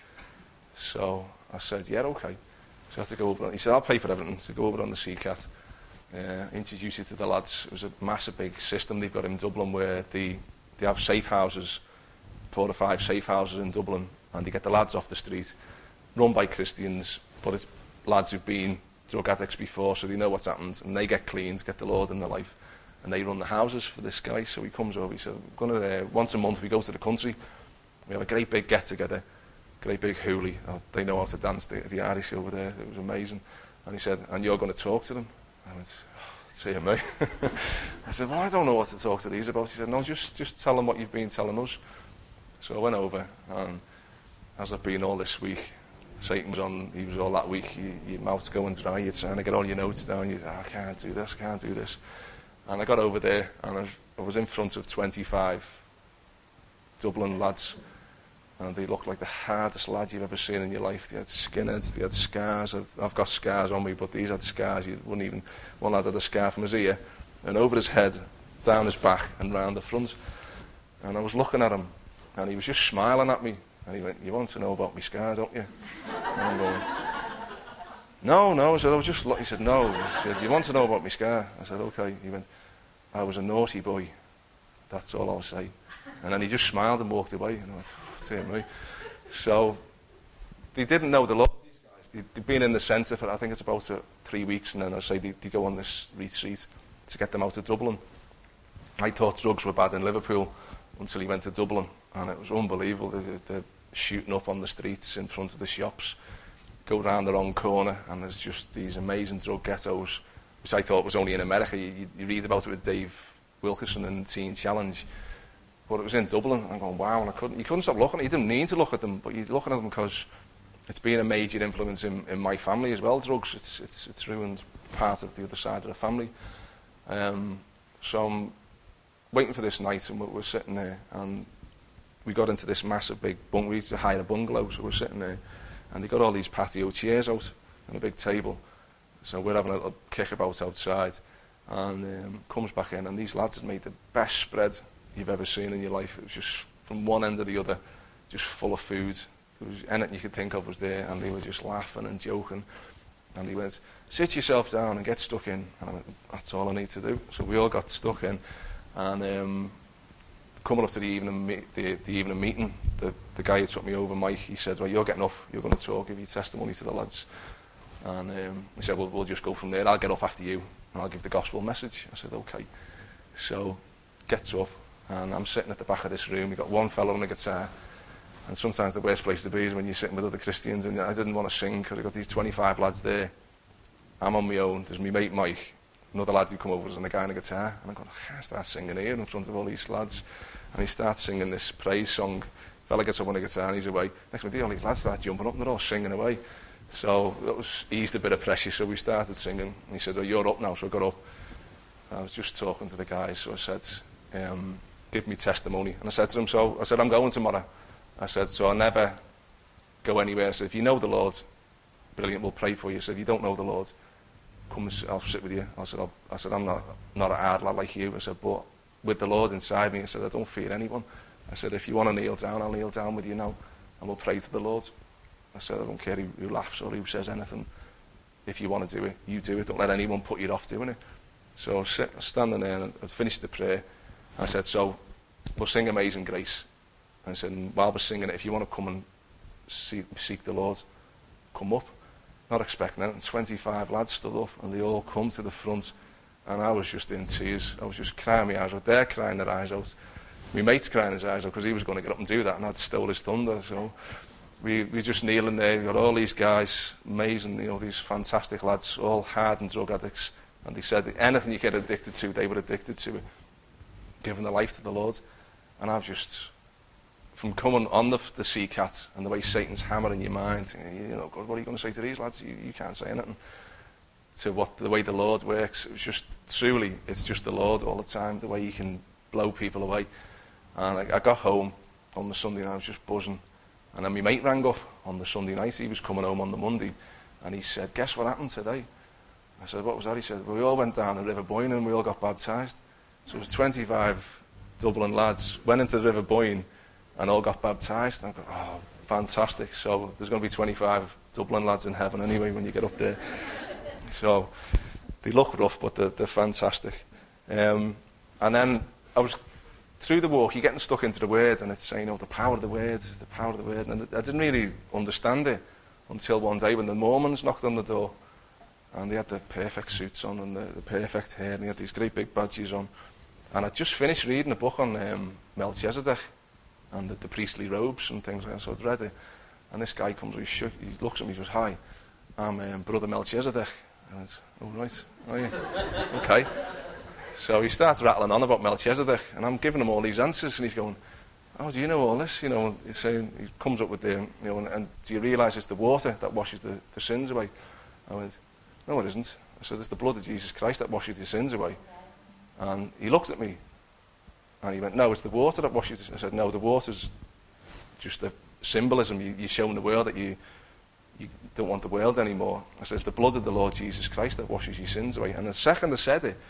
So I said, yeah, okay. So I had to go over. He said, I'll pay for everything. So go over on the CCAT, introduce you to the lads. It was a massive big system they've got in Dublin where they have safe houses, 4 or 5 safe houses in Dublin, and they get the lads off the street, run by Christians, but it's lads who've been drug addicts before, so they know what's happened, and they get cleaned, get the Lord in their life, and they run the houses for this guy. So he comes over, he said, once a month we go to the country, we have a great big get-together, great big hoolie. They know how to dance, the Irish over there. It was amazing. And he said, and you're going to talk to them? I went, see me. I said, well, I don't know what to talk to these about. He said, no, just tell them what you've been telling us. So I went over, and as I've been all this week, Satan was on, he was all that week, your mouth's going dry, you're trying to get all your notes down, I can't do this. And I got over there, and I was in front of 25 Dublin lads, and they looked like the hardest lads you've ever seen in your life. They had skinheads, they had scars. I've got scars on me, but these had scars. You wouldn't even, one lad had a scar from his ear, and over his head, down his back, and round the front. And I was looking at him, and he was just smiling at me. And he went, you want to know about my scar, don't you? And I'm going, no. I said, I was just looking. He said, no. He said, you want to know about my scar? I said, okay. He went, I was a naughty boy. That's all I'll say. And then he just smiled and walked away. And I went, see me. So they didn't know the Lord, these guys. They'd been in the centre for, I think it's about 3 weeks, and then I say they go on this retreat to get them out of Dublin. I thought drugs were bad in Liverpool until he went to Dublin, and it was unbelievable. They're shooting up on the streets in front of the shops, go round the wrong corner, and there's just these amazing drug ghettos, which I thought was only in America. You read about it with Dave Wilkerson and Teen Challenge, but it was in Dublin. I'm going, wow, and you couldn't stop looking. You didn't need to look at them, but you're looking at them because it's been a major influence in my family as well, drugs. It's ruined part of the other side of the family. So I'm waiting for this night, and we're sitting there, and we got into this massive big bungalow. We used to hire a bungalow, so we're sitting there, and they got all these patio chairs out and a big table. So we're having a little kickabout outside, and comes back in, and these lads had made the best spread you've ever seen in your life. It was just from one end to the other, just full of food. There was anything you could think of was there, and they were just laughing and joking. And he went, sit yourself down and get stuck in. And I went, that's all I need to do. So we all got stuck in, and coming up to the evening meeting, the guy who took me over, Mike, he said, well, you're getting up, you're going to talk, give your testimony to the lads. And he said, well, we'll just go from there. I'll get up after you, and I'll give the gospel message. I said, okay. So gets up, and I'm sitting at the back of this room. We've got one fellow on the guitar, and sometimes the worst place to be is when you're sitting with other Christians, and I didn't want to sing because I've got these 25 lads there. I'm on my own. There's my mate Mike, another lad who come over, and a guy on the guitar, and I'm going, I can't start singing here in front of all these lads. And he starts singing this praise song. Fella gets up on the guitar and he's away. Next minute, all these lads start jumping up and they're all singing away. So that was eased a bit of pressure, so we started singing. And he said, oh, you're up now. So I got up. I was just talking to the guys, so I said, give me testimony. And I said to them, I'm going tomorrow. I said, so I'll never go anywhere. I said, if you know the Lord, brilliant, we'll pray for you. I said, if you don't know the Lord, come and I'll sit with you. I said, I'm not a hard lad like you. I said, but with the Lord inside me, I said, I don't fear anyone. I said, if you want to kneel down, I'll kneel down with you now, and we'll pray to the Lord. I said, I don't care who laughs or who says anything. If you want to do it, you do it. Don't let anyone put you off doing it. So I was standing there, and I'd finished the prayer. I said, so we'll sing Amazing Grace. And I said, while we're singing it, if you want to come and seek the Lord, come up. not expecting it, and 25 lads stood up, and they all come to the front, and I was just in tears. I was just crying my eyes out. They're crying their eyes out. My mate's crying his eyes out because he was going to get up and do that, and I'd stole his thunder. So we just kneeling there. We got all these guys, amazing, these fantastic lads, all hardened drug addicts. And they said anything you get addicted to, they were addicted to it, giving their life to the Lord. And I've just, from coming on the Sea-Cat and the way Satan's hammering your mind, God, what are you going to say to these lads? You can't say anything. To the way the Lord works, it was just truly, it's just the Lord all the time, the way he can blow people away. And I got home on the Sunday night, I was just buzzing. And then my mate rang up on the Sunday night. He was coming home on the Monday, and he said, "Guess what happened today?" I said, "What was that?" He said, "Well, we all went down the River Boyne and we all got baptised." So it was 25 Dublin lads went into the River Boyne and all got baptised. And I go, "Oh, fantastic." So there's going to be 25 Dublin lads in heaven anyway when you get up there. So they look rough, but they're fantastic. And then I was, through the walk, you're getting stuck into the Word, and it's saying, the power of the Word, the power of the Word. And I didn't really understand it until one day when the Mormons knocked on the door. And they had the perfect suits on and the perfect hair, and they had these great big badges on. And I'd just finished reading a book on Melchizedek and the priestly robes and things like that, so I'd read it. And this guy comes, he looks at me, he says, "Hi, I'm Brother Melchizedek." And I went, "Oh, right, are you?" Okay. So he starts rattling on about Melchizedek, and I'm giving him all these answers, and he's going, "Oh, do you know all this?" He's saying, he comes up with the, and do you realise it's the water that washes the sins away? I went, "No, it isn't." I said, "It's the blood of Jesus Christ that washes your sins away." And he looked at me, and he went, "No, it's the water that washes your." I said, "No, the water's just a symbolism. You're showing the world that you don't want the world anymore." I said, "It's the blood of the Lord Jesus Christ that washes your sins away." And the second I said it,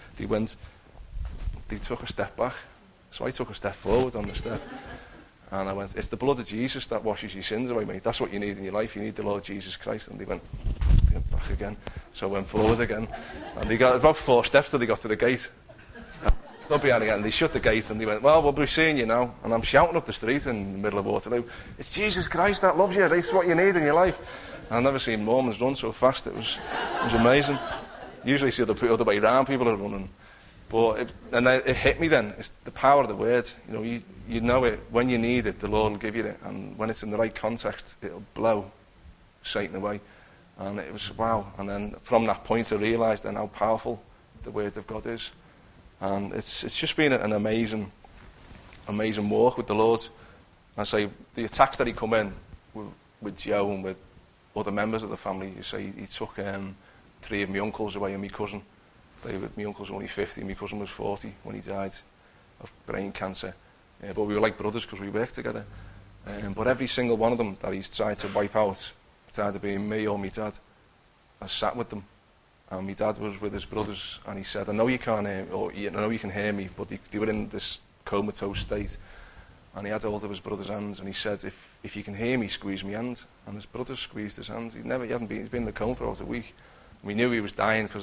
they took a step back. So I took a step forward on the step. And I went, "It's the blood of Jesus that washes your sins away, mate. That's what you need in your life. You need the Lord Jesus Christ." And they went back again. So I went forward again. And they got about 4 steps till they got to the gate. Stood behind again. And they shut the gate and they went, "Well, we'll be seeing you now." And I'm shouting up the street in the middle of Waterloo, "It's Jesus Christ that loves you. That's what you need in your life." And I've never seen Mormons run so fast. It was amazing. Usually see the other way around, people are running. But it hit me then. It's the power of the Word. You know it. When you need it, the Lord will give you it. And when it's in the right context, it'll blow Satan away. And it was, wow. And then from that point, I realised then how powerful the Word of God is. And it's just been an amazing walk with the Lord. I say, the attacks that he come in with Joe and with other members of the family, you say, he took 3 of my uncles away and my cousin. My uncle's only 50, my cousin was 40 when he died of brain cancer. But we were like brothers because we worked together. But every single one of them that he's tried to wipe out, it's either been me or my dad. I sat with them, and my dad was with his brothers, and he said, "I know you can't hear me, or I know you can hear me," but they were in this comatose state. And he had hold of his brother's hands, and he said, if you can hear me, squeeze my hand. And his brother squeezed his hand. He's been in the coma for about a week. We knew he was dying because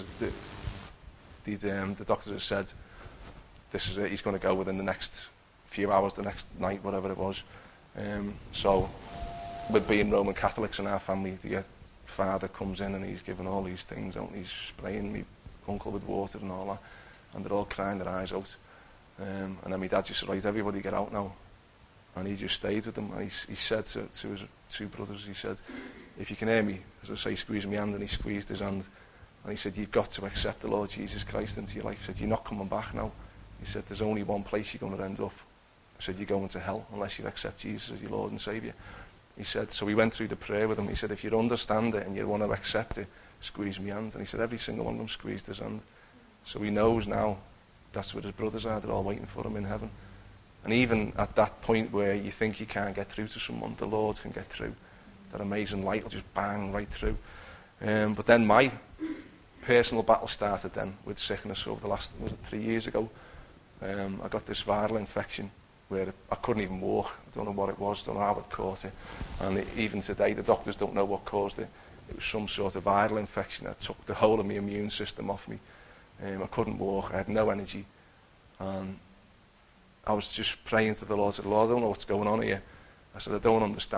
the doctor had said, "This is it, he's going to go within the next few hours, the next night," whatever it was. So, with being Roman Catholics in our family, the father comes in and he's giving all these things out. He's spraying me uncle with water and all that. And they're all crying their eyes out. And then my dad just said, "Right, everybody get out now." And he just stayed with them. And he said to his 2 brothers, he said, "If you can hear me," as I say, squeeze my hand. And he squeezed his hand. And he said, "You've got to accept the Lord Jesus Christ into your life." He said, "You're not coming back now." He said, "There's only one place you're going to end up." He said, "You're going to hell unless you accept Jesus as your Lord and Saviour." He said, so we went through the prayer with him. He said, "If you understand it and you want to accept it, squeeze my hand." And he said, every single one of them squeezed his hand. So he knows now that's where his brothers are. They're all waiting for him in heaven. And even at that point where you think you can't get through to someone, the Lord can get through. That amazing light will just bang right through. But then my personal battle started then with sickness over the last 3 years ago. I got this viral infection where I couldn't even walk. I don't know what it was, don't know how it caught it. And even today, the doctors don't know what caused it. It was some sort of viral infection that took the whole of my immune system off me. I couldn't walk, I had no energy. And I was just praying to the Lord. I said, "Lord, I don't know what's going on here." I said, "I don't understand it."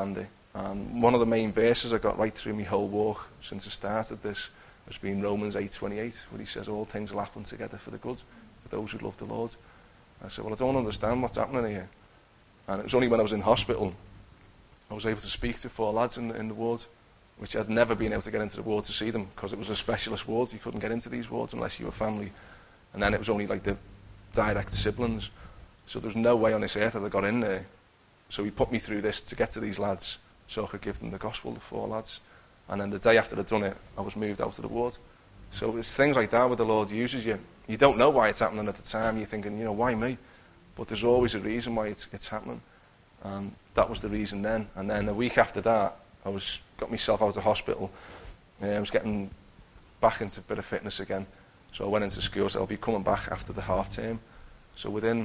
And one of the main verses I got right through my whole walk since I started this has been Romans 8:28, where he says, all things will happen together for the good, for those who love the Lord. I said, well, I don't understand what's happening here. And it was only when I was in hospital, I was able to speak to 4 lads in the ward, which I'd never been able to get into the ward to see them, because it was a specialist ward. You couldn't get into these wards unless you were family. And then it was only like the direct siblings. So there was no way on this earth that I got in there. So he put me through this to get to these lads, so I could give them the gospel, the 4 lads. And then the day after I'd done it, I was moved out of the ward. So it's things like that where the Lord uses you. You don't know why it's happening at the time. You're thinking, why me? But there's always a reason why it's happening. And that was the reason then. And then a week after that, I got myself out of hospital. I was getting back into a bit of fitness again. So I went into school, so I'll be coming back after the half term. So within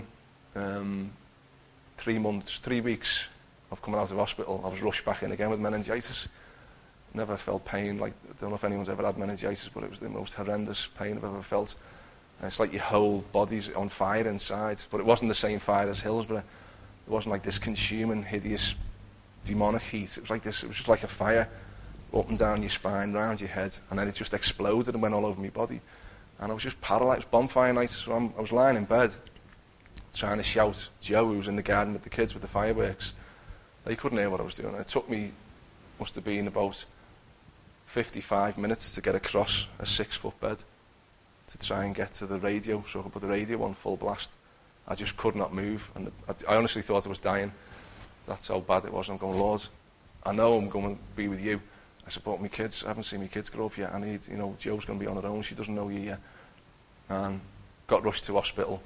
3 weeks of coming out of hospital, I was rushed back in again with meningitis. Never felt pain. I don't know if anyone's ever had meningitis, but it was the most horrendous pain I've ever felt. And it's like your whole body's on fire inside. But it wasn't the same fire as Hillsborough. It wasn't like this consuming, hideous, demonic heat. It was like this. It was just like a fire up and down your spine, round your head, and then it just exploded and went all over my body. And I was just paralyzed. It was bonfire night, so I was lying in bed trying to shout. Joe, who was in the garden with the kids with the fireworks, they couldn't hear what I was doing. It took me, must have been about 55 minutes to get across a 6-foot bed to try and get to the radio, so I could put the radio on full blast. I just could not move, and I honestly thought I was dying. That's how bad it was. I'm going, Lord, I know I'm going to be with you. I support my kids. I haven't seen my kids grow up yet. I need, Joe's going to be on her own. She doesn't know you yet. And got rushed to hospital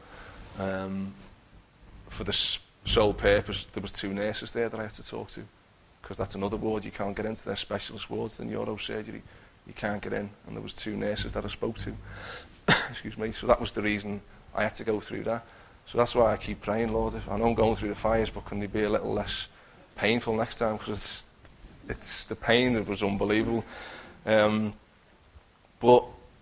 for the sole purpose. There was 2 nurses there that I had to talk to, because that's another ward. You can't get into their specialist wards, the neurosurgery. You can't get in. And there was 2 nurses that I spoke to. Excuse me. So that was the reason I had to go through that. So that's why I keep praying, Lord. I know I'm going through the fires, but can they be a little less painful next time? Because it's the pain, it was unbelievable. But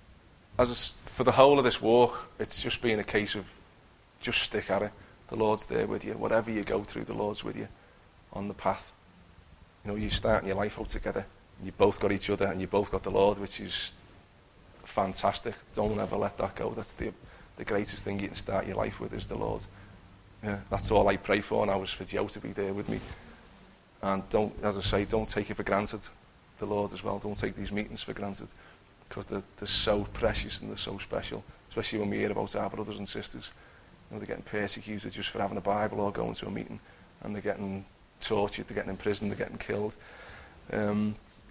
for the whole of this walk, it's just been a case of just stick at it. The Lord's there with you. Whatever you go through, the Lord's with you on the path. You start your life out together. You both got each other, and you both got the Lord, which is fantastic. Don't ever let that go. That's the greatest thing you can start your life with is the Lord. Yeah, that's all I pray for now, is for Joe to be there with me. And don't, as I say, don't take it for granted, the Lord as well. Don't take these meetings for granted, because they're so precious and they're so special, especially when we hear about our brothers and sisters. They're getting persecuted just for having a Bible or going to a meeting, and they're getting tortured, they're getting in prison, they're getting killed. And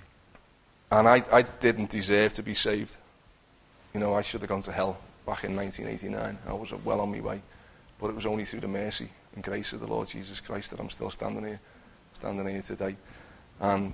I didn't deserve to be saved. I should have gone to hell back in 1989. I was well on my way. But it was only through the mercy and grace of the Lord Jesus Christ that I'm still standing here today. And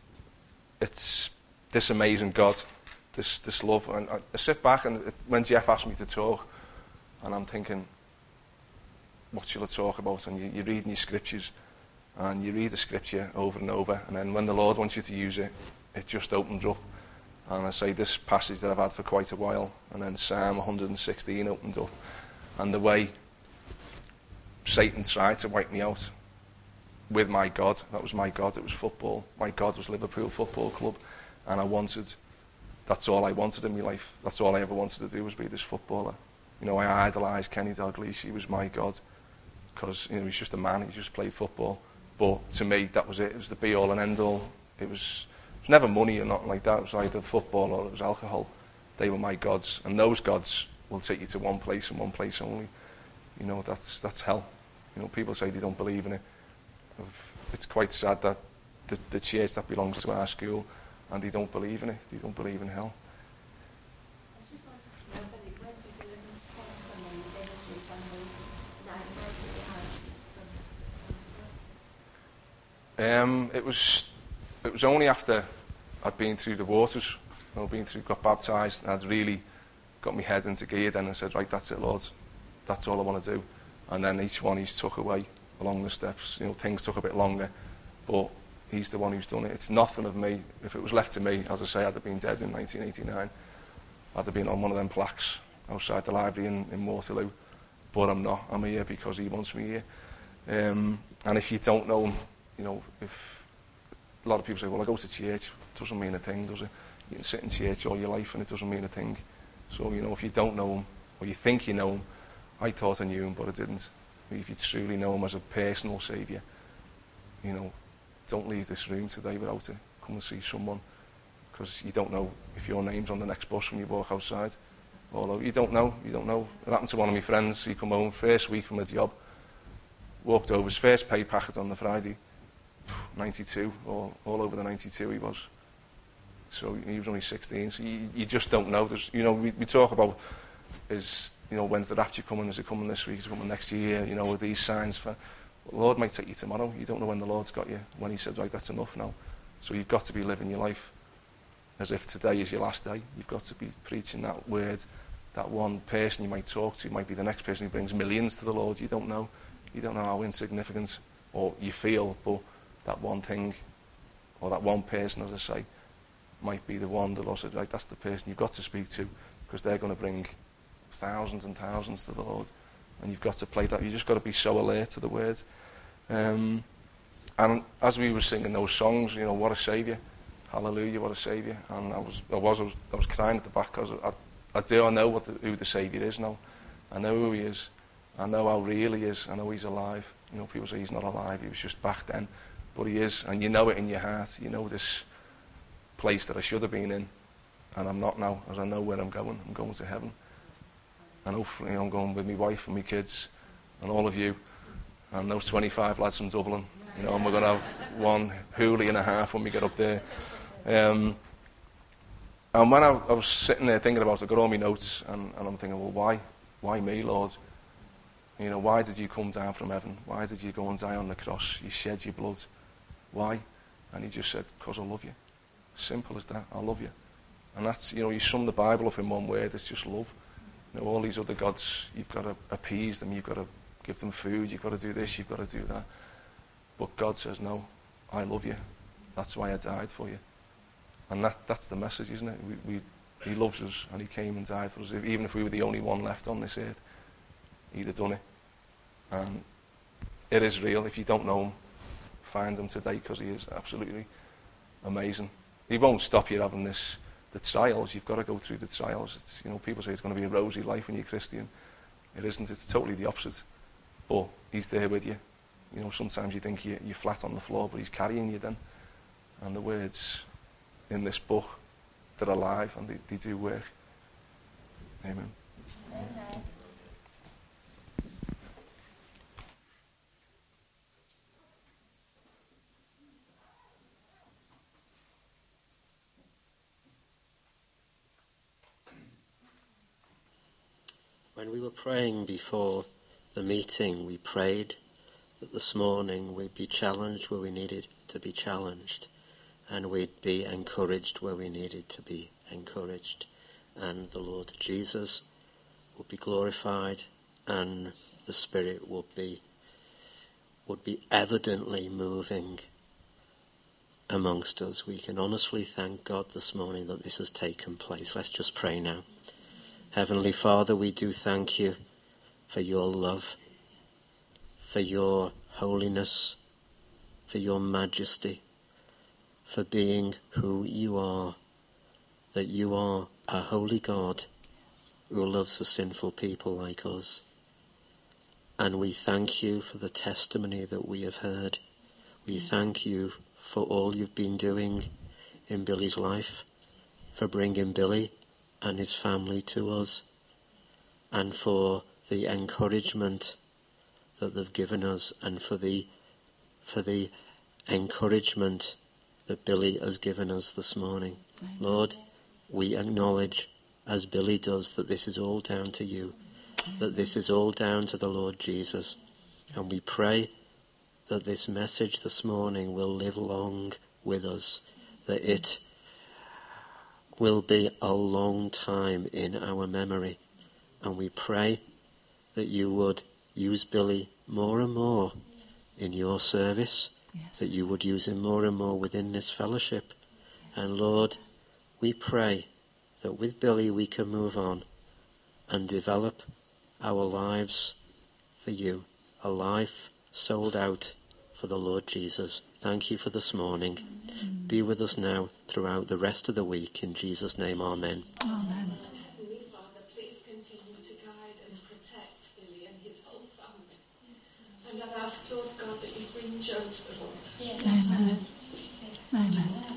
it's this amazing God, this love. And I sit back, and when Jeff asked me to talk, and I'm thinking, what shall I talk about? And you're reading your scriptures, and you read the scripture over and over, and then when the Lord wants you to use it, it just opens up. And I say this passage that I've had for quite a while, and then Psalm 116 opened up. And the way Satan tried to wipe me out with my God, that was my God, it was football. My God was Liverpool Football Club, and that's all I wanted in my life. That's all I ever wanted to do, was be this footballer. I idolised Kenny Dalglish. He was my God, because he's just a man, he just played football. But to me, that was it. It was the be-all and end-all. It was never money or nothing like that. It was either football or it was alcohol. They were my gods, and those gods will take you to one place and one place only. That's hell. People say they don't believe in it. It's quite sad that the church that belongs to our school, and they don't believe in it. They don't believe in hell. It was only after I'd been through the waters, got baptised, and I'd really got my head into gear then, and said, right, that's it, Lord. That's all I want to do. And then each one he's took away along the steps. Things took a bit longer, but he's the one who's done it. It's nothing of me. If it was left to me, as I say, I'd have been dead in 1989. I'd have been on one of them plaques outside the library in Waterloo. But I'm not. I'm here because he wants me here. And if you don't know him, if a lot of people say, well, I go to church. It doesn't mean a thing, does it? You can sit in church all your life and it doesn't mean a thing. So, if you don't know him, or you think you know him, I thought I knew him, but I didn't. If you truly know him as a personal saviour, don't leave this room today without it. Come and see someone, because you don't know if your name's on the next bus when you walk outside. Although you don't know. It happened to one of my friends. He come home first week from a job, walked over, his first pay packet on the Friday, 92, all over the 92 he was. So he was only 16, so you just don't know. There's, we talk about when's the rapture coming? Is it coming this week? Is it coming next year? With these signs. The Lord might take you tomorrow. You don't know when the Lord's got you, when he said, right, that's enough now. So you've got to be living your life as if today is your last day. You've got to be preaching that word. That one person you might talk to might be the next person who brings millions to the Lord. You don't know. You don't know how insignificant or you feel, but that one thing, or that one person, as I say, might be the one the Lord said, right, that's the person you've got to speak to, because they're going to bring thousands and thousands to the Lord. And you've got to play that. You've just got to be so alert to the word. And as we were singing those songs, what a saviour. Hallelujah, what a saviour. And I was crying at the back, because I know who the saviour is now. I know who he is. I know how real he is. I know he's alive. People say he's not alive. He was just back then. But he is. And you know it in your heart. You know this place that I should have been in. And I'm not now, as I know where I'm going. I'm going to heaven. And hopefully I'm going with my wife and my kids and all of you. And those 25 lads from Dublin. And we're going to have one hoolie and a half when we get up there. And when I was sitting there thinking about it, I got all my notes, and I'm thinking, well, why me, Lord? Why did you come down from heaven? Why did you go and die on the cross? You shed your blood. Why? And he just said, because I love you. Simple as that. I love you. And that's, you sum the Bible up in one word, it's just love. All these other gods, you've got to appease them, you've got to give them food, you've got to do this, you've got to do that. But God says, no, I love you. That's why I died for you. And that's the message, isn't it? He loves us, and he came and died for us. Even if we were the only one left on this earth, he'd have done it. And it is real. If you don't know him, find him today, because he is absolutely amazing. He won't stop you having the trials. You've got to go through the trials. It's, people say it's going to be a rosy life when you're Christian. It isn't. It's totally the opposite. But he's there with you. Sometimes you think you're flat on the floor, but he's carrying you then. And the words in this book, they're alive, and they do work. Amen. Amen. When we were praying before the meeting, we prayed that this morning we'd be challenged where we needed to be challenged, and we'd be encouraged where we needed to be encouraged, and the Lord Jesus would be glorified, and the Spirit would be evidently moving amongst us. We can honestly thank God this morning that this has taken place. Let's just pray now. Heavenly Father, we do thank you for your love, for your holiness, for your majesty, for being who you are, that you are a holy God who loves a sinful people like us. And we thank you for the testimony that we have heard. We thank you for all you've been doing in Billy's life, for bringing Billy and his family to us, and for the encouragement that they've given us, and for the encouragement that Billy has given us this morning. Lord, we acknowledge, as Billy does, that this is all down to you, that this is all down to the Lord Jesus. And we pray that this message this morning will live long with us, that it will be a long time in our memory. And we pray that you would use Billy more and more in your service, that you would use him more and more within this fellowship. And Lord, we pray that with Billy we can move on and develop our lives for you, a life sold out for the Lord Jesus. Thank you for this morning. Be with us now throughout the rest of the week. In Jesus' name, amen. Amen. Heavenly Father, please continue to guide and protect Billy and his whole family. And I've asked, Lord God, that you bring Joe to the Lord. Amen. Amen.